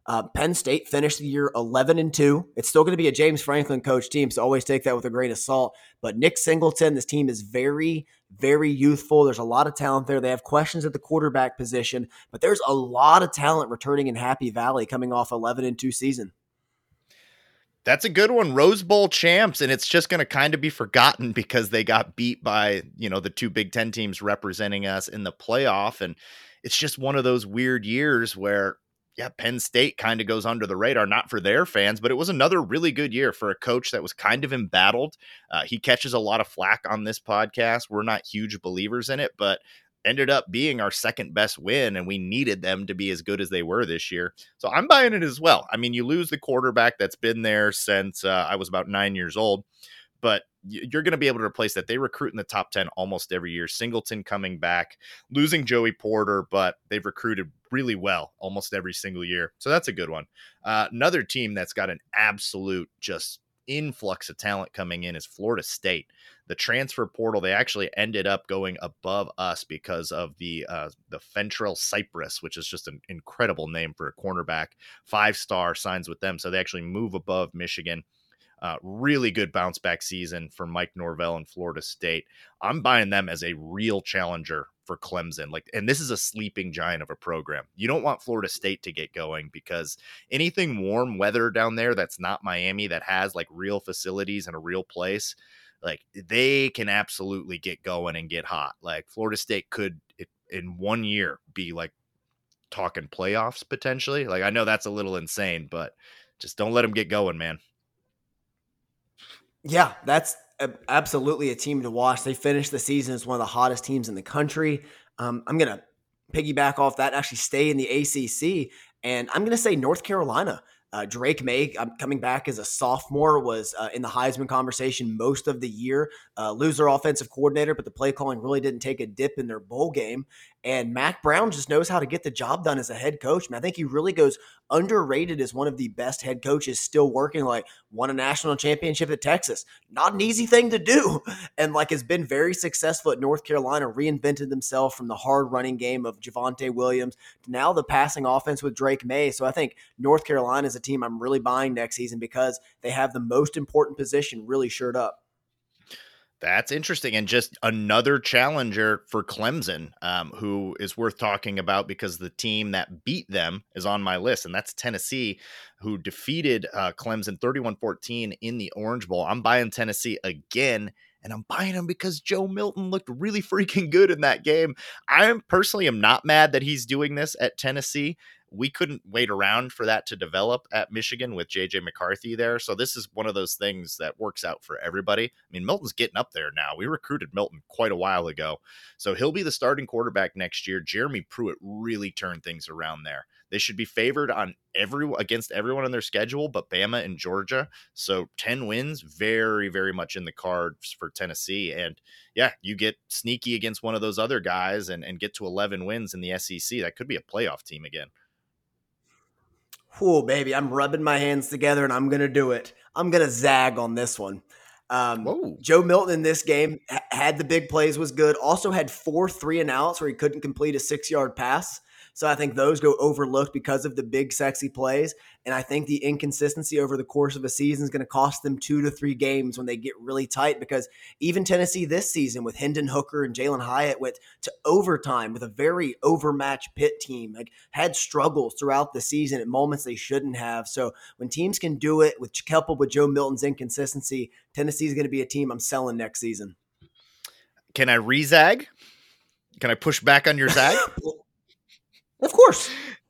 Penn State finished the year 11-2. It's still going to be a James Franklin coach team, so always take that with a grain of salt. But Nick Singleton, this team is very, very youthful. There's a lot of talent there. They have questions at the quarterback position, but there's a lot of talent returning in Happy Valley coming off 11-2 season. That's a good one. Rose Bowl champs, and it's just going to kind of be forgotten because they got beat by, the two Big Ten teams representing us in the playoff. And it's just one of those weird years where, yeah, Penn State kind of goes under the radar, not for their fans, but it was another really good year for a coach that was kind of embattled. He catches a lot of flack on this podcast. We're not huge believers in it, but ended up being our second best win, and we needed them to be as good as they were this year. So I'm buying it as well. I mean, you lose the quarterback that's been there since I was about 9 years old, but you're going to be able to replace that. They recruit in the top 10 almost every year. Singleton coming back, losing Joey Porter, but they've recruited really well almost every single year. So that's a good one. Another team that's got an absolute just influx of talent coming in is Florida State. The transfer portal, they actually ended up going above us because of the Fentrell Cypress, which is just an incredible name for a cornerback. 5-star signs with them, so they actually move above Michigan. Really good bounce back season for Mike Norvell and Florida State. I'm buying them as a real challenger for Clemson. And this is a sleeping giant of a program. You don't want Florida State to get going because anything warm weather down there that's not Miami, that has real facilities and a real place, they can absolutely get going and get hot. Florida State could in 1 year be talking playoffs potentially. I know that's a little insane, but just don't let them get going, man. Yeah, that's absolutely a team to watch. They finished the season as one of the hottest teams in the country. I'm going to piggyback off that and actually stay in the ACC. And I'm going to say North Carolina. Drake May, coming back as a sophomore, was in the Heisman conversation most of the year. Lose their offensive coordinator, but the play calling really didn't take a dip in their bowl game. And Mac Brown just knows how to get the job done as a head coach. I think he really goes underrated as one of the best head coaches still working. Won a national championship at Texas. Not an easy thing to do. And has been very successful at North Carolina, reinvented themselves from the hard running game of Javonte Williams to now the passing offense with Drake May. So I think North Carolina is a team I'm really buying next season because they have the most important position really shored up. That's interesting. And just another challenger for Clemson, who is worth talking about because the team that beat them is on my list. And that's Tennessee, who defeated Clemson 31-14 in the Orange Bowl. I'm buying Tennessee again. And I'm buying them because Joe Milton looked really freaking good in that game. I personally am not mad that he's doing this at Tennessee. We couldn't wait around for that to develop at Michigan with JJ McCarthy there. So this is one of those things that works out for everybody. I mean, Milton's getting up there now. We recruited Milton quite a while ago. So he'll be the starting quarterback next year. Jeremy Pruitt really turned things around there. They should be favored against everyone on their schedule, but Bama and Georgia. So 10 wins, very, very much in the cards for Tennessee. And yeah, you get sneaky against one of those other guys and get to 11 wins in the SEC. That could be a playoff team again. Whoa, baby, I'm rubbing my hands together and I'm going to do it. I'm going to zag on this one. Joe Milton in this game had the big plays, was good. Also had 4 3-and-outs where he couldn't complete a 6-yard pass. So I think those go overlooked because of the big, sexy plays. And I think the inconsistency over the course of a season is going to cost them 2 to 3 games when they get really tight, because even Tennessee this season with Hendon Hooker and Jalen Hyatt went to overtime with a very overmatched Pitt team, had struggles throughout the season at moments they shouldn't have. So when teams can do it coupled with Joe Milton's inconsistency, Tennessee is going to be a team I'm selling next season. Can I re-zag? Can I push back on your zag? Of course.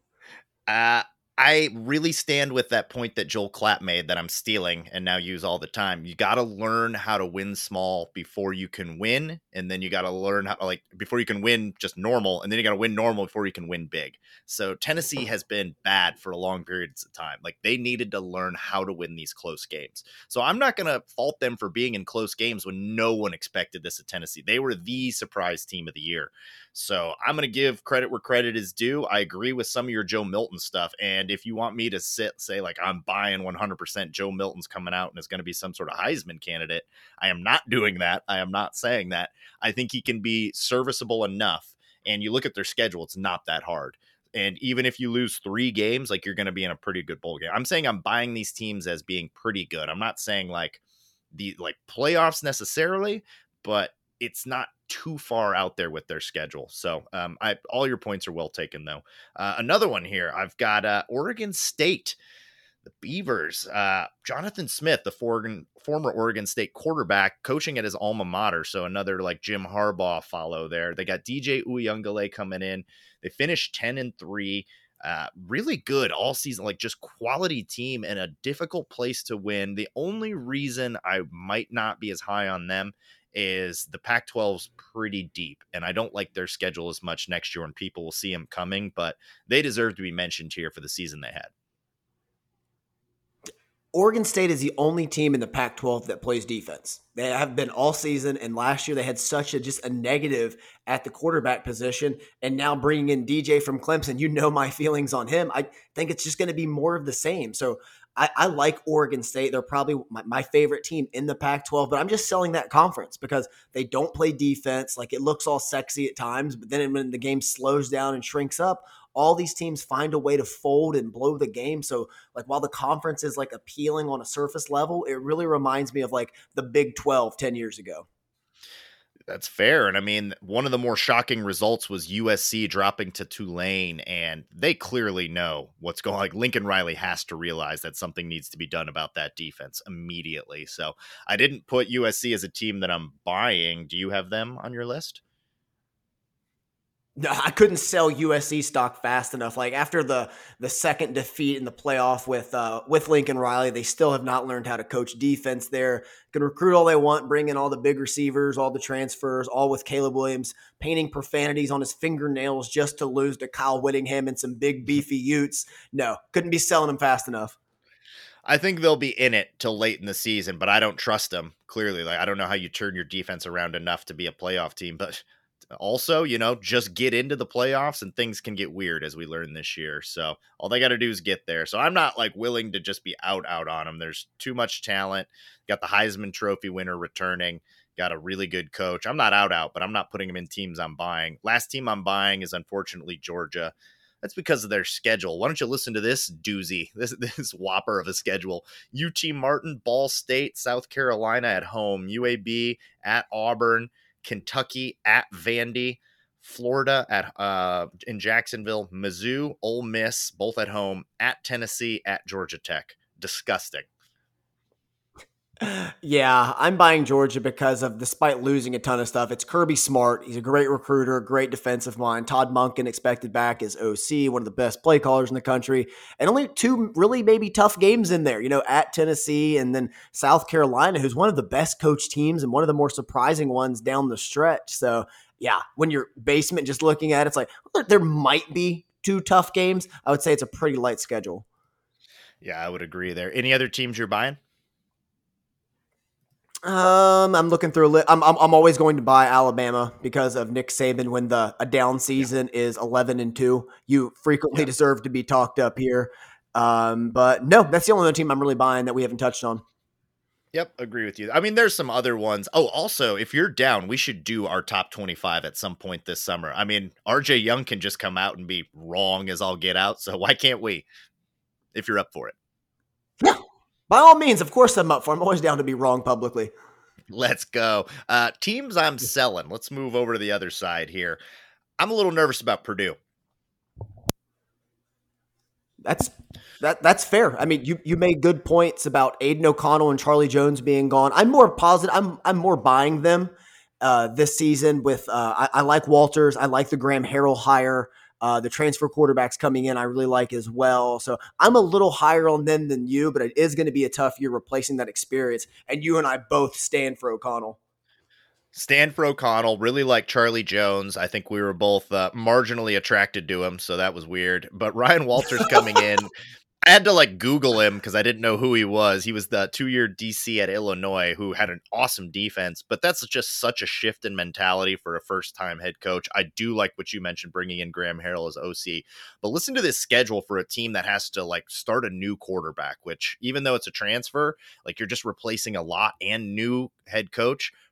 I really stand with that point that Joel Klatt made that I'm stealing and now use all the time. You got to learn how to win small before you can win. And then you got to learn how before you can win just normal. And then you got to win normal before you can win big. So Tennessee has been bad for a long periods of time. They needed to learn how to win these close games. So I'm not going to fault them for being in close games when no one expected this at Tennessee. They were the surprise team of the year. So I'm going to give credit where credit is due. I agree with some of your Joe Milton stuff. And if you want me to say I'm buying 100% Joe Milton's coming out and is going to be some sort of Heisman candidate, I am not doing that. I am not saying that. I think he can be serviceable enough. And you look at their schedule, it's not that hard. And even if you lose 3 games, like you're going to be in a pretty good bowl game. I'm saying I'm buying these teams as being pretty good. I'm not saying like the like playoffs necessarily, but it's not too far out there with their schedule. So I all your points are well taken though. Another one here, I've got Oregon State, the Beavers. Jonathan Smith, the former Oregon State quarterback, coaching at his alma mater. So another like Jim Harbaugh follow there. They got DJ Uyunglele coming in. They finished 10-3. Really good all season, like just quality team and a difficult place to win. The only reason I might not be as high on them is the Pac-12's pretty deep, and I don't like their schedule as much next year when people will see them coming, but they deserve to be mentioned here for the season they had. Oregon State is the only team in the Pac-12 that plays defense. They have been all season, and last year they had such just a negative at the quarterback position, and now bringing in DJ from Clemson, you know my feelings on him. I think it's just going to be more of the same. So I like Oregon State. They're probably my favorite team in the Pac-12, but I'm just selling that conference because they don't play defense. Like, it looks all sexy at times, but then when the game slows down and shrinks up, all these teams find a way to fold and blow the game. So like, while the conference is like appealing on a surface level, it really reminds me of like the Big 12 10 years ago. That's fair. And I mean, one of the more shocking results was USC dropping to Tulane, and they clearly know what's going on. Like, Lincoln Riley has to realize that something needs to be done about that defense immediately. So I didn't put USC as a team that I'm buying. Do you have them on your list? No, I couldn't sell USC stock fast enough. Like, after the second defeat in the playoff with Lincoln Riley, they still have not learned how to coach defense there. Can recruit all they want, bring in all the big receivers, all the transfers, all with Caleb Williams painting profanities on his fingernails just to lose to Kyle Whittingham and some big beefy Utes. No, couldn't be selling them fast enough. I think they'll be in it till late in the season, but I don't trust them. Clearly, like, I don't know how you turn your defense around enough to be a playoff team, but also, just get into the playoffs and things can get weird, as we learned this year. So all they got to do is get there. So I'm not like willing to just be out on them. There's too much talent. Got the Heisman Trophy winner returning. Got a really good coach. I'm not out, but I'm not putting them in teams I'm buying. Last team I'm buying is unfortunately Georgia. That's because of their schedule. Why don't you listen to this doozy, this whopper of a schedule? UT Martin, Ball State, South Carolina at home, UAB at Auburn, Kentucky at Vandy, Florida at in Jacksonville, Mizzou, Ole Miss, both at home, at Tennessee, at Georgia Tech. Disgusting. Yeah, I'm buying Georgia because of, despite losing a ton of stuff, it's Kirby Smart. He's a great recruiter, great defensive mind. Todd Monken expected back as OC, one of the best play callers in the country. And only 2 really maybe tough games in there, at Tennessee and then South Carolina, who's one of the best coached teams and one of the more surprising ones down the stretch. So yeah, when you're basement just looking at it, it's like, there might be 2 tough games. I would say it's a pretty light schedule. Yeah, I would agree there. Any other teams you're buying? I'm looking through a list. I'm always going to buy Alabama because of Nick Saban. When a down season is 11-2, you frequently deserve to be talked up here. But no, that's the only other team I'm really buying that we haven't touched on. Yep, agree with you. I mean, there's some other ones. Oh, also, if you're down, we should do our top 25 at some point this summer. I mean, RJ Young can just come out and be wrong as all get out. So why can't we? If you're up for it. Yeah. By all means, of course I'm up for it. I'm always down to be wrong publicly. Let's go. Teams I'm selling. Let's move over to the other side here. I'm a little nervous about Purdue. That's fair. I mean, you made good points about Aiden O'Connell and Charlie Jones being gone. I'm more positive. I'm more buying them this season with I like Walters. I like the Graham Harrell hire. The transfer quarterbacks coming in, I really like as well. So I'm a little higher on them than you, but it is going to be a tough year replacing that experience. And you and I both stand for O'Connell. Stand for O'Connell. Really like Charlie Jones. I think we were both marginally attracted to him, so that was weird. But Ryan Walters coming in, I had to Google him because I didn't know who he was. He was the 2-year DC at Illinois who had an awesome defense, but that's just such a shift in mentality for a first-time head coach. I do like what you mentioned, bringing in Graham Harrell as OC, but listen to this schedule for a team that has to start a new quarterback, which even though it's a transfer, you're just replacing a lot and new head coach.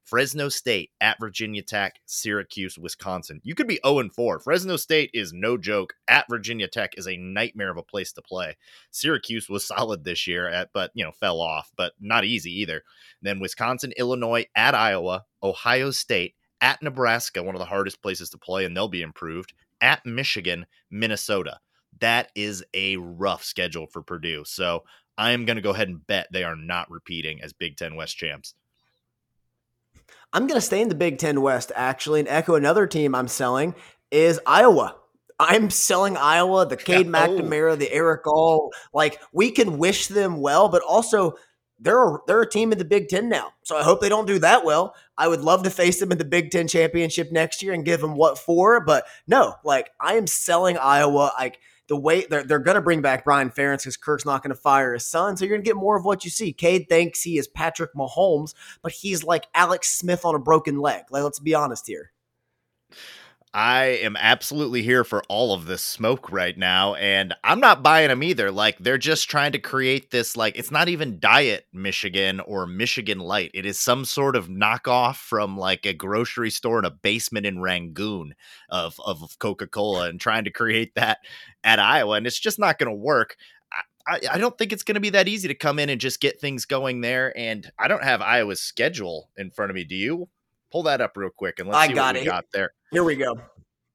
Fresno State at Virginia Tech, Syracuse, Wisconsin. You could be 0-4. Fresno State is no joke. At Virginia Tech is a nightmare of a place to play. Syracuse was solid this year, but fell off, but not easy either. And then Wisconsin, Illinois, at Iowa, Ohio State, at Nebraska, one of the hardest places to play, and they'll be improved, at Michigan, Minnesota. That is a rough schedule for Purdue. So I am going to go ahead and bet they are not repeating as Big Ten West champs. I'm going to stay in the Big Ten West, actually, and echo another team I'm selling is Iowa. I'm selling Iowa, the Cade McNamara, the Eric All. Like, we can wish them well, but also they're a team in the Big Ten now. So I hope they don't do that well. I would love to face them in the Big Ten championship next year and give them what for. But no, like, I am selling Iowa. Like, the way they're going to bring back Brian Ferentz because Kirk's not going to fire his son. So you're going to get more of what you see. Cade thinks he is Patrick Mahomes, but he's like Alex Smith on a broken leg. Like, let's be honest here. I am absolutely here for all of this smoke right now, and I'm not buying them either. Like, they're just trying to create this, like, it's not even Diet Michigan or Michigan Light. It is some sort of knockoff from like a grocery store in a basement in Rangoon of Coca-Cola, and trying to create that at Iowa, and it's just not going to work. I don't think it's going to be that easy to come in and just get things going there, and I don't have Iowa's schedule in front of me. Do you? Pull that up real quick, and let's see what we got there. Here we go.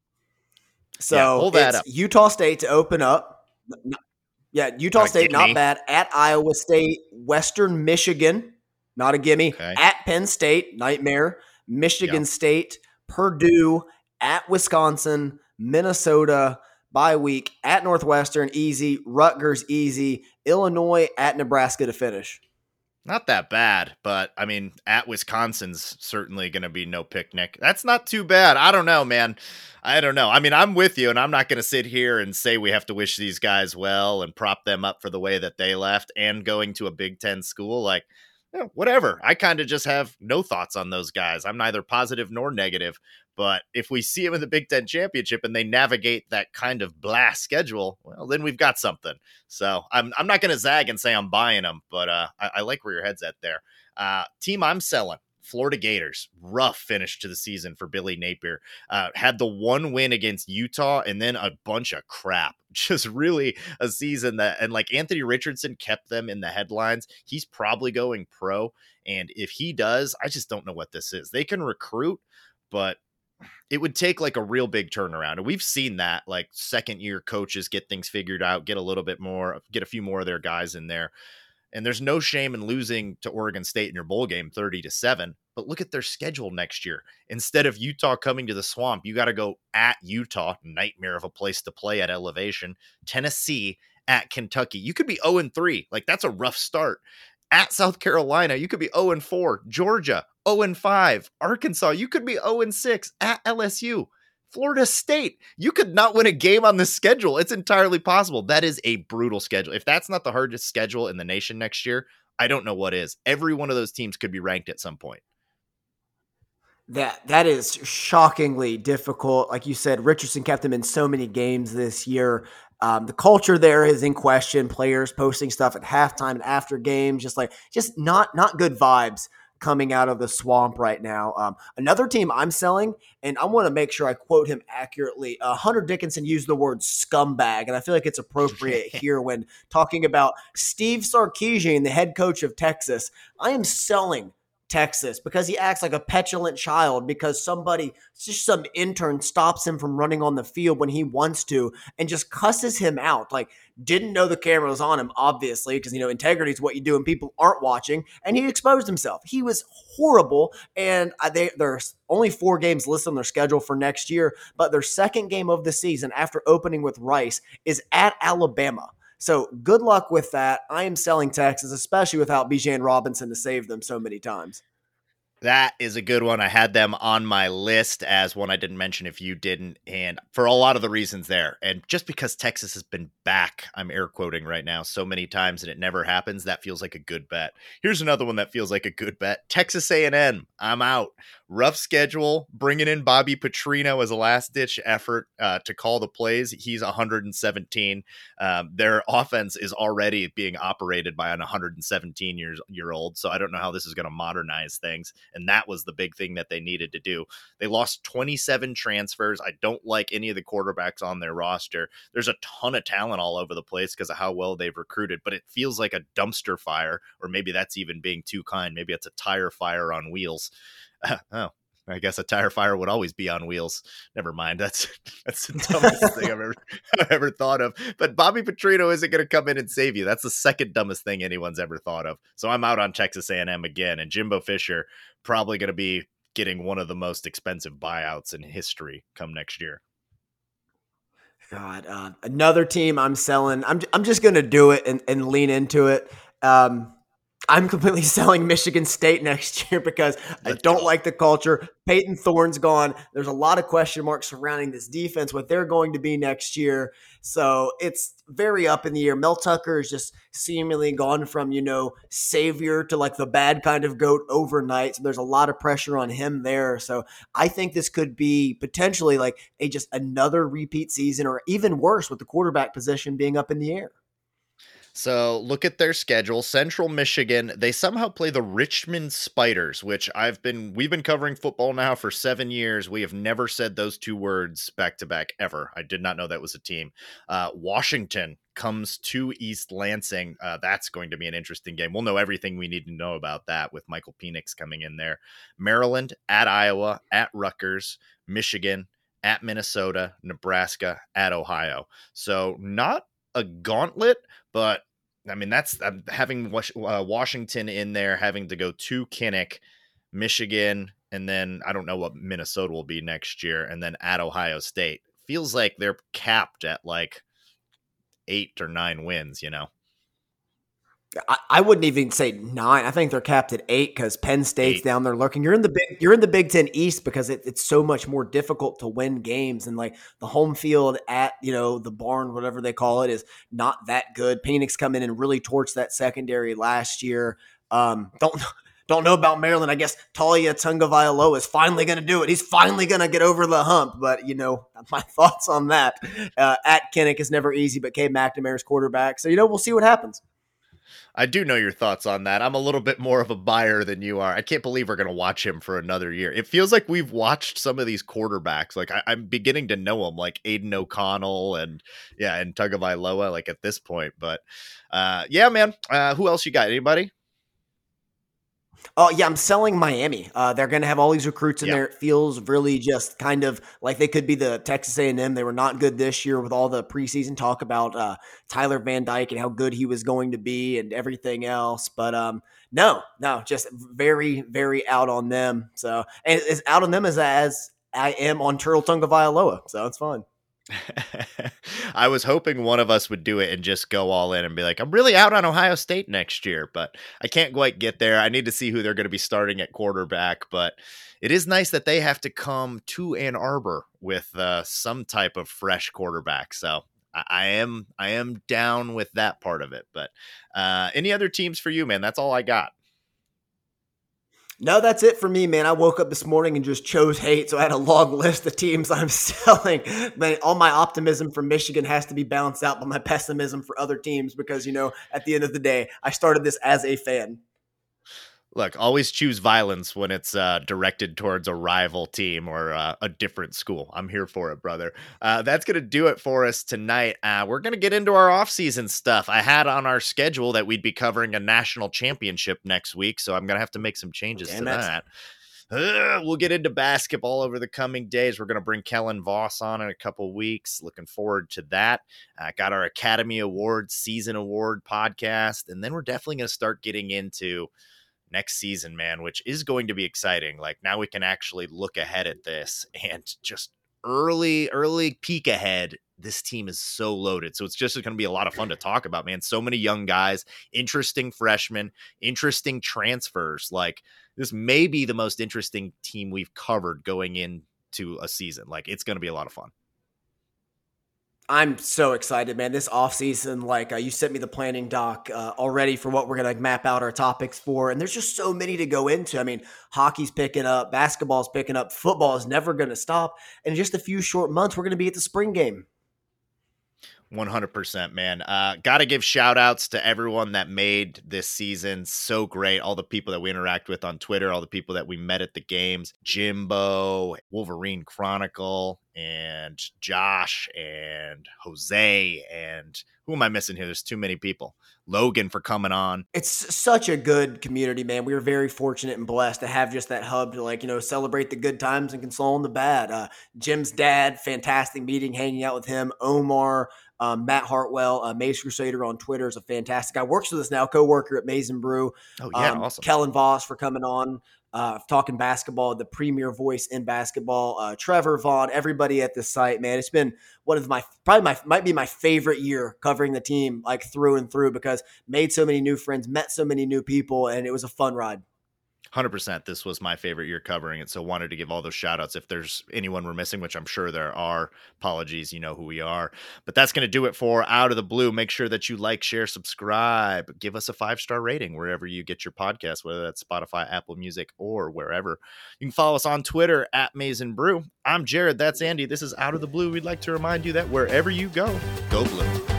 So it's Utah State to open up. Yeah, Utah State, not bad. At Iowa State, Western Michigan, not a gimme. Okay. At Penn State, nightmare. Michigan State, Purdue, at Wisconsin, Minnesota, bye week. At Northwestern, easy. Rutgers, easy. Illinois, at Nebraska to finish. Not that bad, but I mean, at Wisconsin's certainly going to be no picnic. That's not too bad. I don't know, man. I don't know. I mean, I'm with you, and I'm not going to sit here and say we have to wish these guys well and prop them up for the way that they left and going to a Big Ten school. Like, whatever. I kind of just have no thoughts on those guys. I'm neither positive nor negative. But if we see them in the Big Ten championship and they navigate that kind of blah schedule, well, then we've got something. So I'm not going to zag and say I'm buying them, but I like where your head's at there. Team I'm selling, Florida Gators. Rough finish to the season for Billy Napier. Had the one win against Utah and then a bunch of crap. Just really a season that, and like Anthony Richardson kept them in the headlines. He's probably going pro. And if he does, I just don't know what this is. They can recruit, but it would take like a real big turnaround. And we've seen that, like, second year coaches get things figured out, get a little bit more, get a few more of their guys in there. And there's no shame in losing to Oregon State in your bowl game 30-7, but look at their schedule next year. Instead of Utah coming to the Swamp, you got to go at Utah, nightmare of a place to play at elevation, Tennessee, at Kentucky. You could be 0-3. Like, that's a rough start. At South Carolina, you could be 0-4. Georgia, 0-5. Arkansas, you could be 0-6. At LSU. Florida State, you could not win a game on the schedule. It's entirely possible. That is a brutal schedule. If that's not the hardest schedule in the nation next year, I don't know what is. Every one of those teams could be ranked at some point. That is shockingly difficult. Like you said, Richardson kept them in so many games this year. The culture there is in question. Players posting stuff at halftime and after games, just not good vibes coming out of the Swamp right now. Another team I'm selling, and I want to make sure I quote him accurately. Hunter Dickinson used the word scumbag, and I feel like it's appropriate here when talking about Steve Sarkisian, the head coach of Texas. I am selling Texas because he acts like a petulant child because some intern stops him from running on the field when he wants to and just cusses him out. Like, didn't know the camera was on him, obviously, because, integrity is what you do when people aren't watching, and he exposed himself. He was horrible, and there's only 4 games listed on their schedule for next year, but their second game of the season after opening with Rice is at Alabama. So good luck with that. I am selling Texas, especially without Bijan Robinson to save them so many times. That is a good one. I had them on my list as one I didn't mention if you didn't, and for a lot of the reasons there. And just because Texas has been back, I'm air quoting right now, so many times and it never happens, that feels like a good bet. Here's another one that feels like a good bet. Texas A&M, I'm out. Rough schedule, bringing in Bobby Petrino as a last-ditch effort to call the plays. He's 117. Their offense is already being operated by an 117-year-old, so I don't know how this is going to modernize things. And that was the big thing that they needed to do. They lost 27 transfers. I don't like any of the quarterbacks on their roster. There's a ton of talent all over the place because of how well they've recruited, but it feels like a dumpster fire, or maybe that's even being too kind. Maybe it's a tire fire on wheels. Oh, I guess a tire fire would always be on wheels. Never mind. That's the dumbest thing I've ever thought of. But Bobby Petrino isn't going to come in and save you. That's the second dumbest thing anyone's ever thought of. So I'm out on Texas A&M again, and Jimbo Fisher probably going to be getting one of the most expensive buyouts in history come next year. God, another team I'm selling. I'm just going to do it and lean into it. I'm completely selling Michigan State next year because I don't like the culture. Peyton Thorne's gone. There's a lot of question marks surrounding this defense, what they're going to be next year. So it's very up in the air. Mel Tucker is just seemingly gone from, savior to like the bad kind of goat overnight. So there's a lot of pressure on him there. So I think this could be potentially like just another repeat season, or even worse with the quarterback position being up in the air. So look at their schedule. Central Michigan, they somehow play the Richmond Spiders, which we've been covering football now for 7 years. We have never said those two words back to back ever. I did not know that was a team. Washington comes to East Lansing. That's going to be an interesting game. We'll know everything we need to know about that with Michael Penix coming in there. Maryland, at Iowa, at Rutgers, Michigan, at Minnesota, Nebraska, at Ohio. So not a gauntlet, but I mean, that's having Washington in there, having to go to Kinnick, Michigan, and then I don't know what Minnesota will be next year, and then at Ohio State. Feels like they're capped at like 8 or 9 wins, I wouldn't even say 9. I think they're capped at 8 because Penn State's 8. down there lurking. You're in the Big Ten East because it's so much more difficult to win games, and like the home field at the barn, whatever they call it, is not that good. Penix come in and really torched that secondary last year. Don't know about Maryland. I guess Talia Tungavailoa is finally going to do it. He's finally going to get over the hump. But, my thoughts on that. At Kinnick is never easy, but Cade McNamara's quarterback. So, we'll see what happens. I do know your thoughts on that. I'm a little bit more of a buyer than you are. I can't believe we're going to watch him for another year. It feels like we've watched some of these quarterbacks. Like I'm beginning to know them, like Aiden O'Connell and Tungavailoa, like at this point. But yeah, man. Who else you got? Anybody? Oh, yeah, I'm selling Miami. They're going to have all these recruits in there. It feels really just kind of like they could be the Texas A&M. They were not good this year with all the preseason talk about Tyler Van Dyke and how good he was going to be and everything else. But no, just very, very out on them. So, and as out on them as I am on Turtle Tungavailoa. So it's fun. I was hoping one of us would do it and just go all in and be like, I'm really out on Ohio State next year, but I can't quite get there. I need to see who they're going to be starting at quarterback, but it is nice that they have to come to Ann Arbor with some type of fresh quarterback. So I am down with that part of it, but any other teams for you, man? That's all I got. No, that's it for me, man. I woke up this morning and just chose hate, so I had a long list of teams I'm selling. Man, all my optimism for Michigan has to be balanced out by my pessimism for other teams because, at the end of the day, I started this as a fan. Look, always choose violence when it's directed towards a rival team or a different school. I'm here for it, brother. That's going to do it for us tonight. We're going to get into our offseason stuff. I had on our schedule that we'd be covering a national championship next week, so I'm going to have to make some changes to that. We'll get into basketball over the coming days. We're going to bring Kellen Voss on in a couple weeks. Looking forward to that. Got our Academy Awards Season Award podcast, and then we're definitely going to start getting into next season, man, which is going to be exciting. Like now we can actually look ahead at this and just early peek ahead. This team is so loaded. So it's just going to be a lot of fun to talk about, man. So many young guys, interesting freshmen, interesting transfers. Like this may be the most interesting team we've covered going into a season. Like it's going to be a lot of fun. I'm so excited, man. This offseason, you sent me the planning doc already for what we're going to map out our topics for. And there's just so many to go into. I mean, hockey's picking up, basketball's picking up, football is never going to stop. And in just a few short months, we're going to be at the spring game. 100%, man. Got to give shout outs to everyone that made this season so great. All the people that we interact with on Twitter, all the people that we met at the games, Jimbo, Wolverine Chronicle, and Josh, and Jose, and who am I missing here? There's too many people. Logan for coming on. It's such a good community, man. We were very fortunate and blessed to have just that hub to, like, celebrate the good times and console on the bad. Jim's dad, fantastic meeting, hanging out with him. Omar, Matt Hartwell, Mace Crusader on Twitter is a fantastic guy. Works with us now, co-worker at Maize n Brew. Oh, yeah, awesome. Kellen Voss for coming on. Talking basketball, the premier voice in basketball, Trevor Vaughn, everybody at the site, man. It's been one of might be my favorite year covering the team, like through and through, because made so many new friends, met so many new people, and it was a fun ride. 100%. This was my favorite year covering it. So wanted to give all those shout outs. If there's anyone we're missing, which I'm sure there are, apologies, you know who we are. But that's going to do it for Out of the Blue. Make sure that you like, share, subscribe, give us a 5-star rating wherever you get your podcast, whether that's Spotify, Apple Music, or wherever. You can follow us on Twitter at Maize n Brew. I'm Jared. That's Andy. This is Out of the Blue. We'd like to remind you that wherever you go, go blue.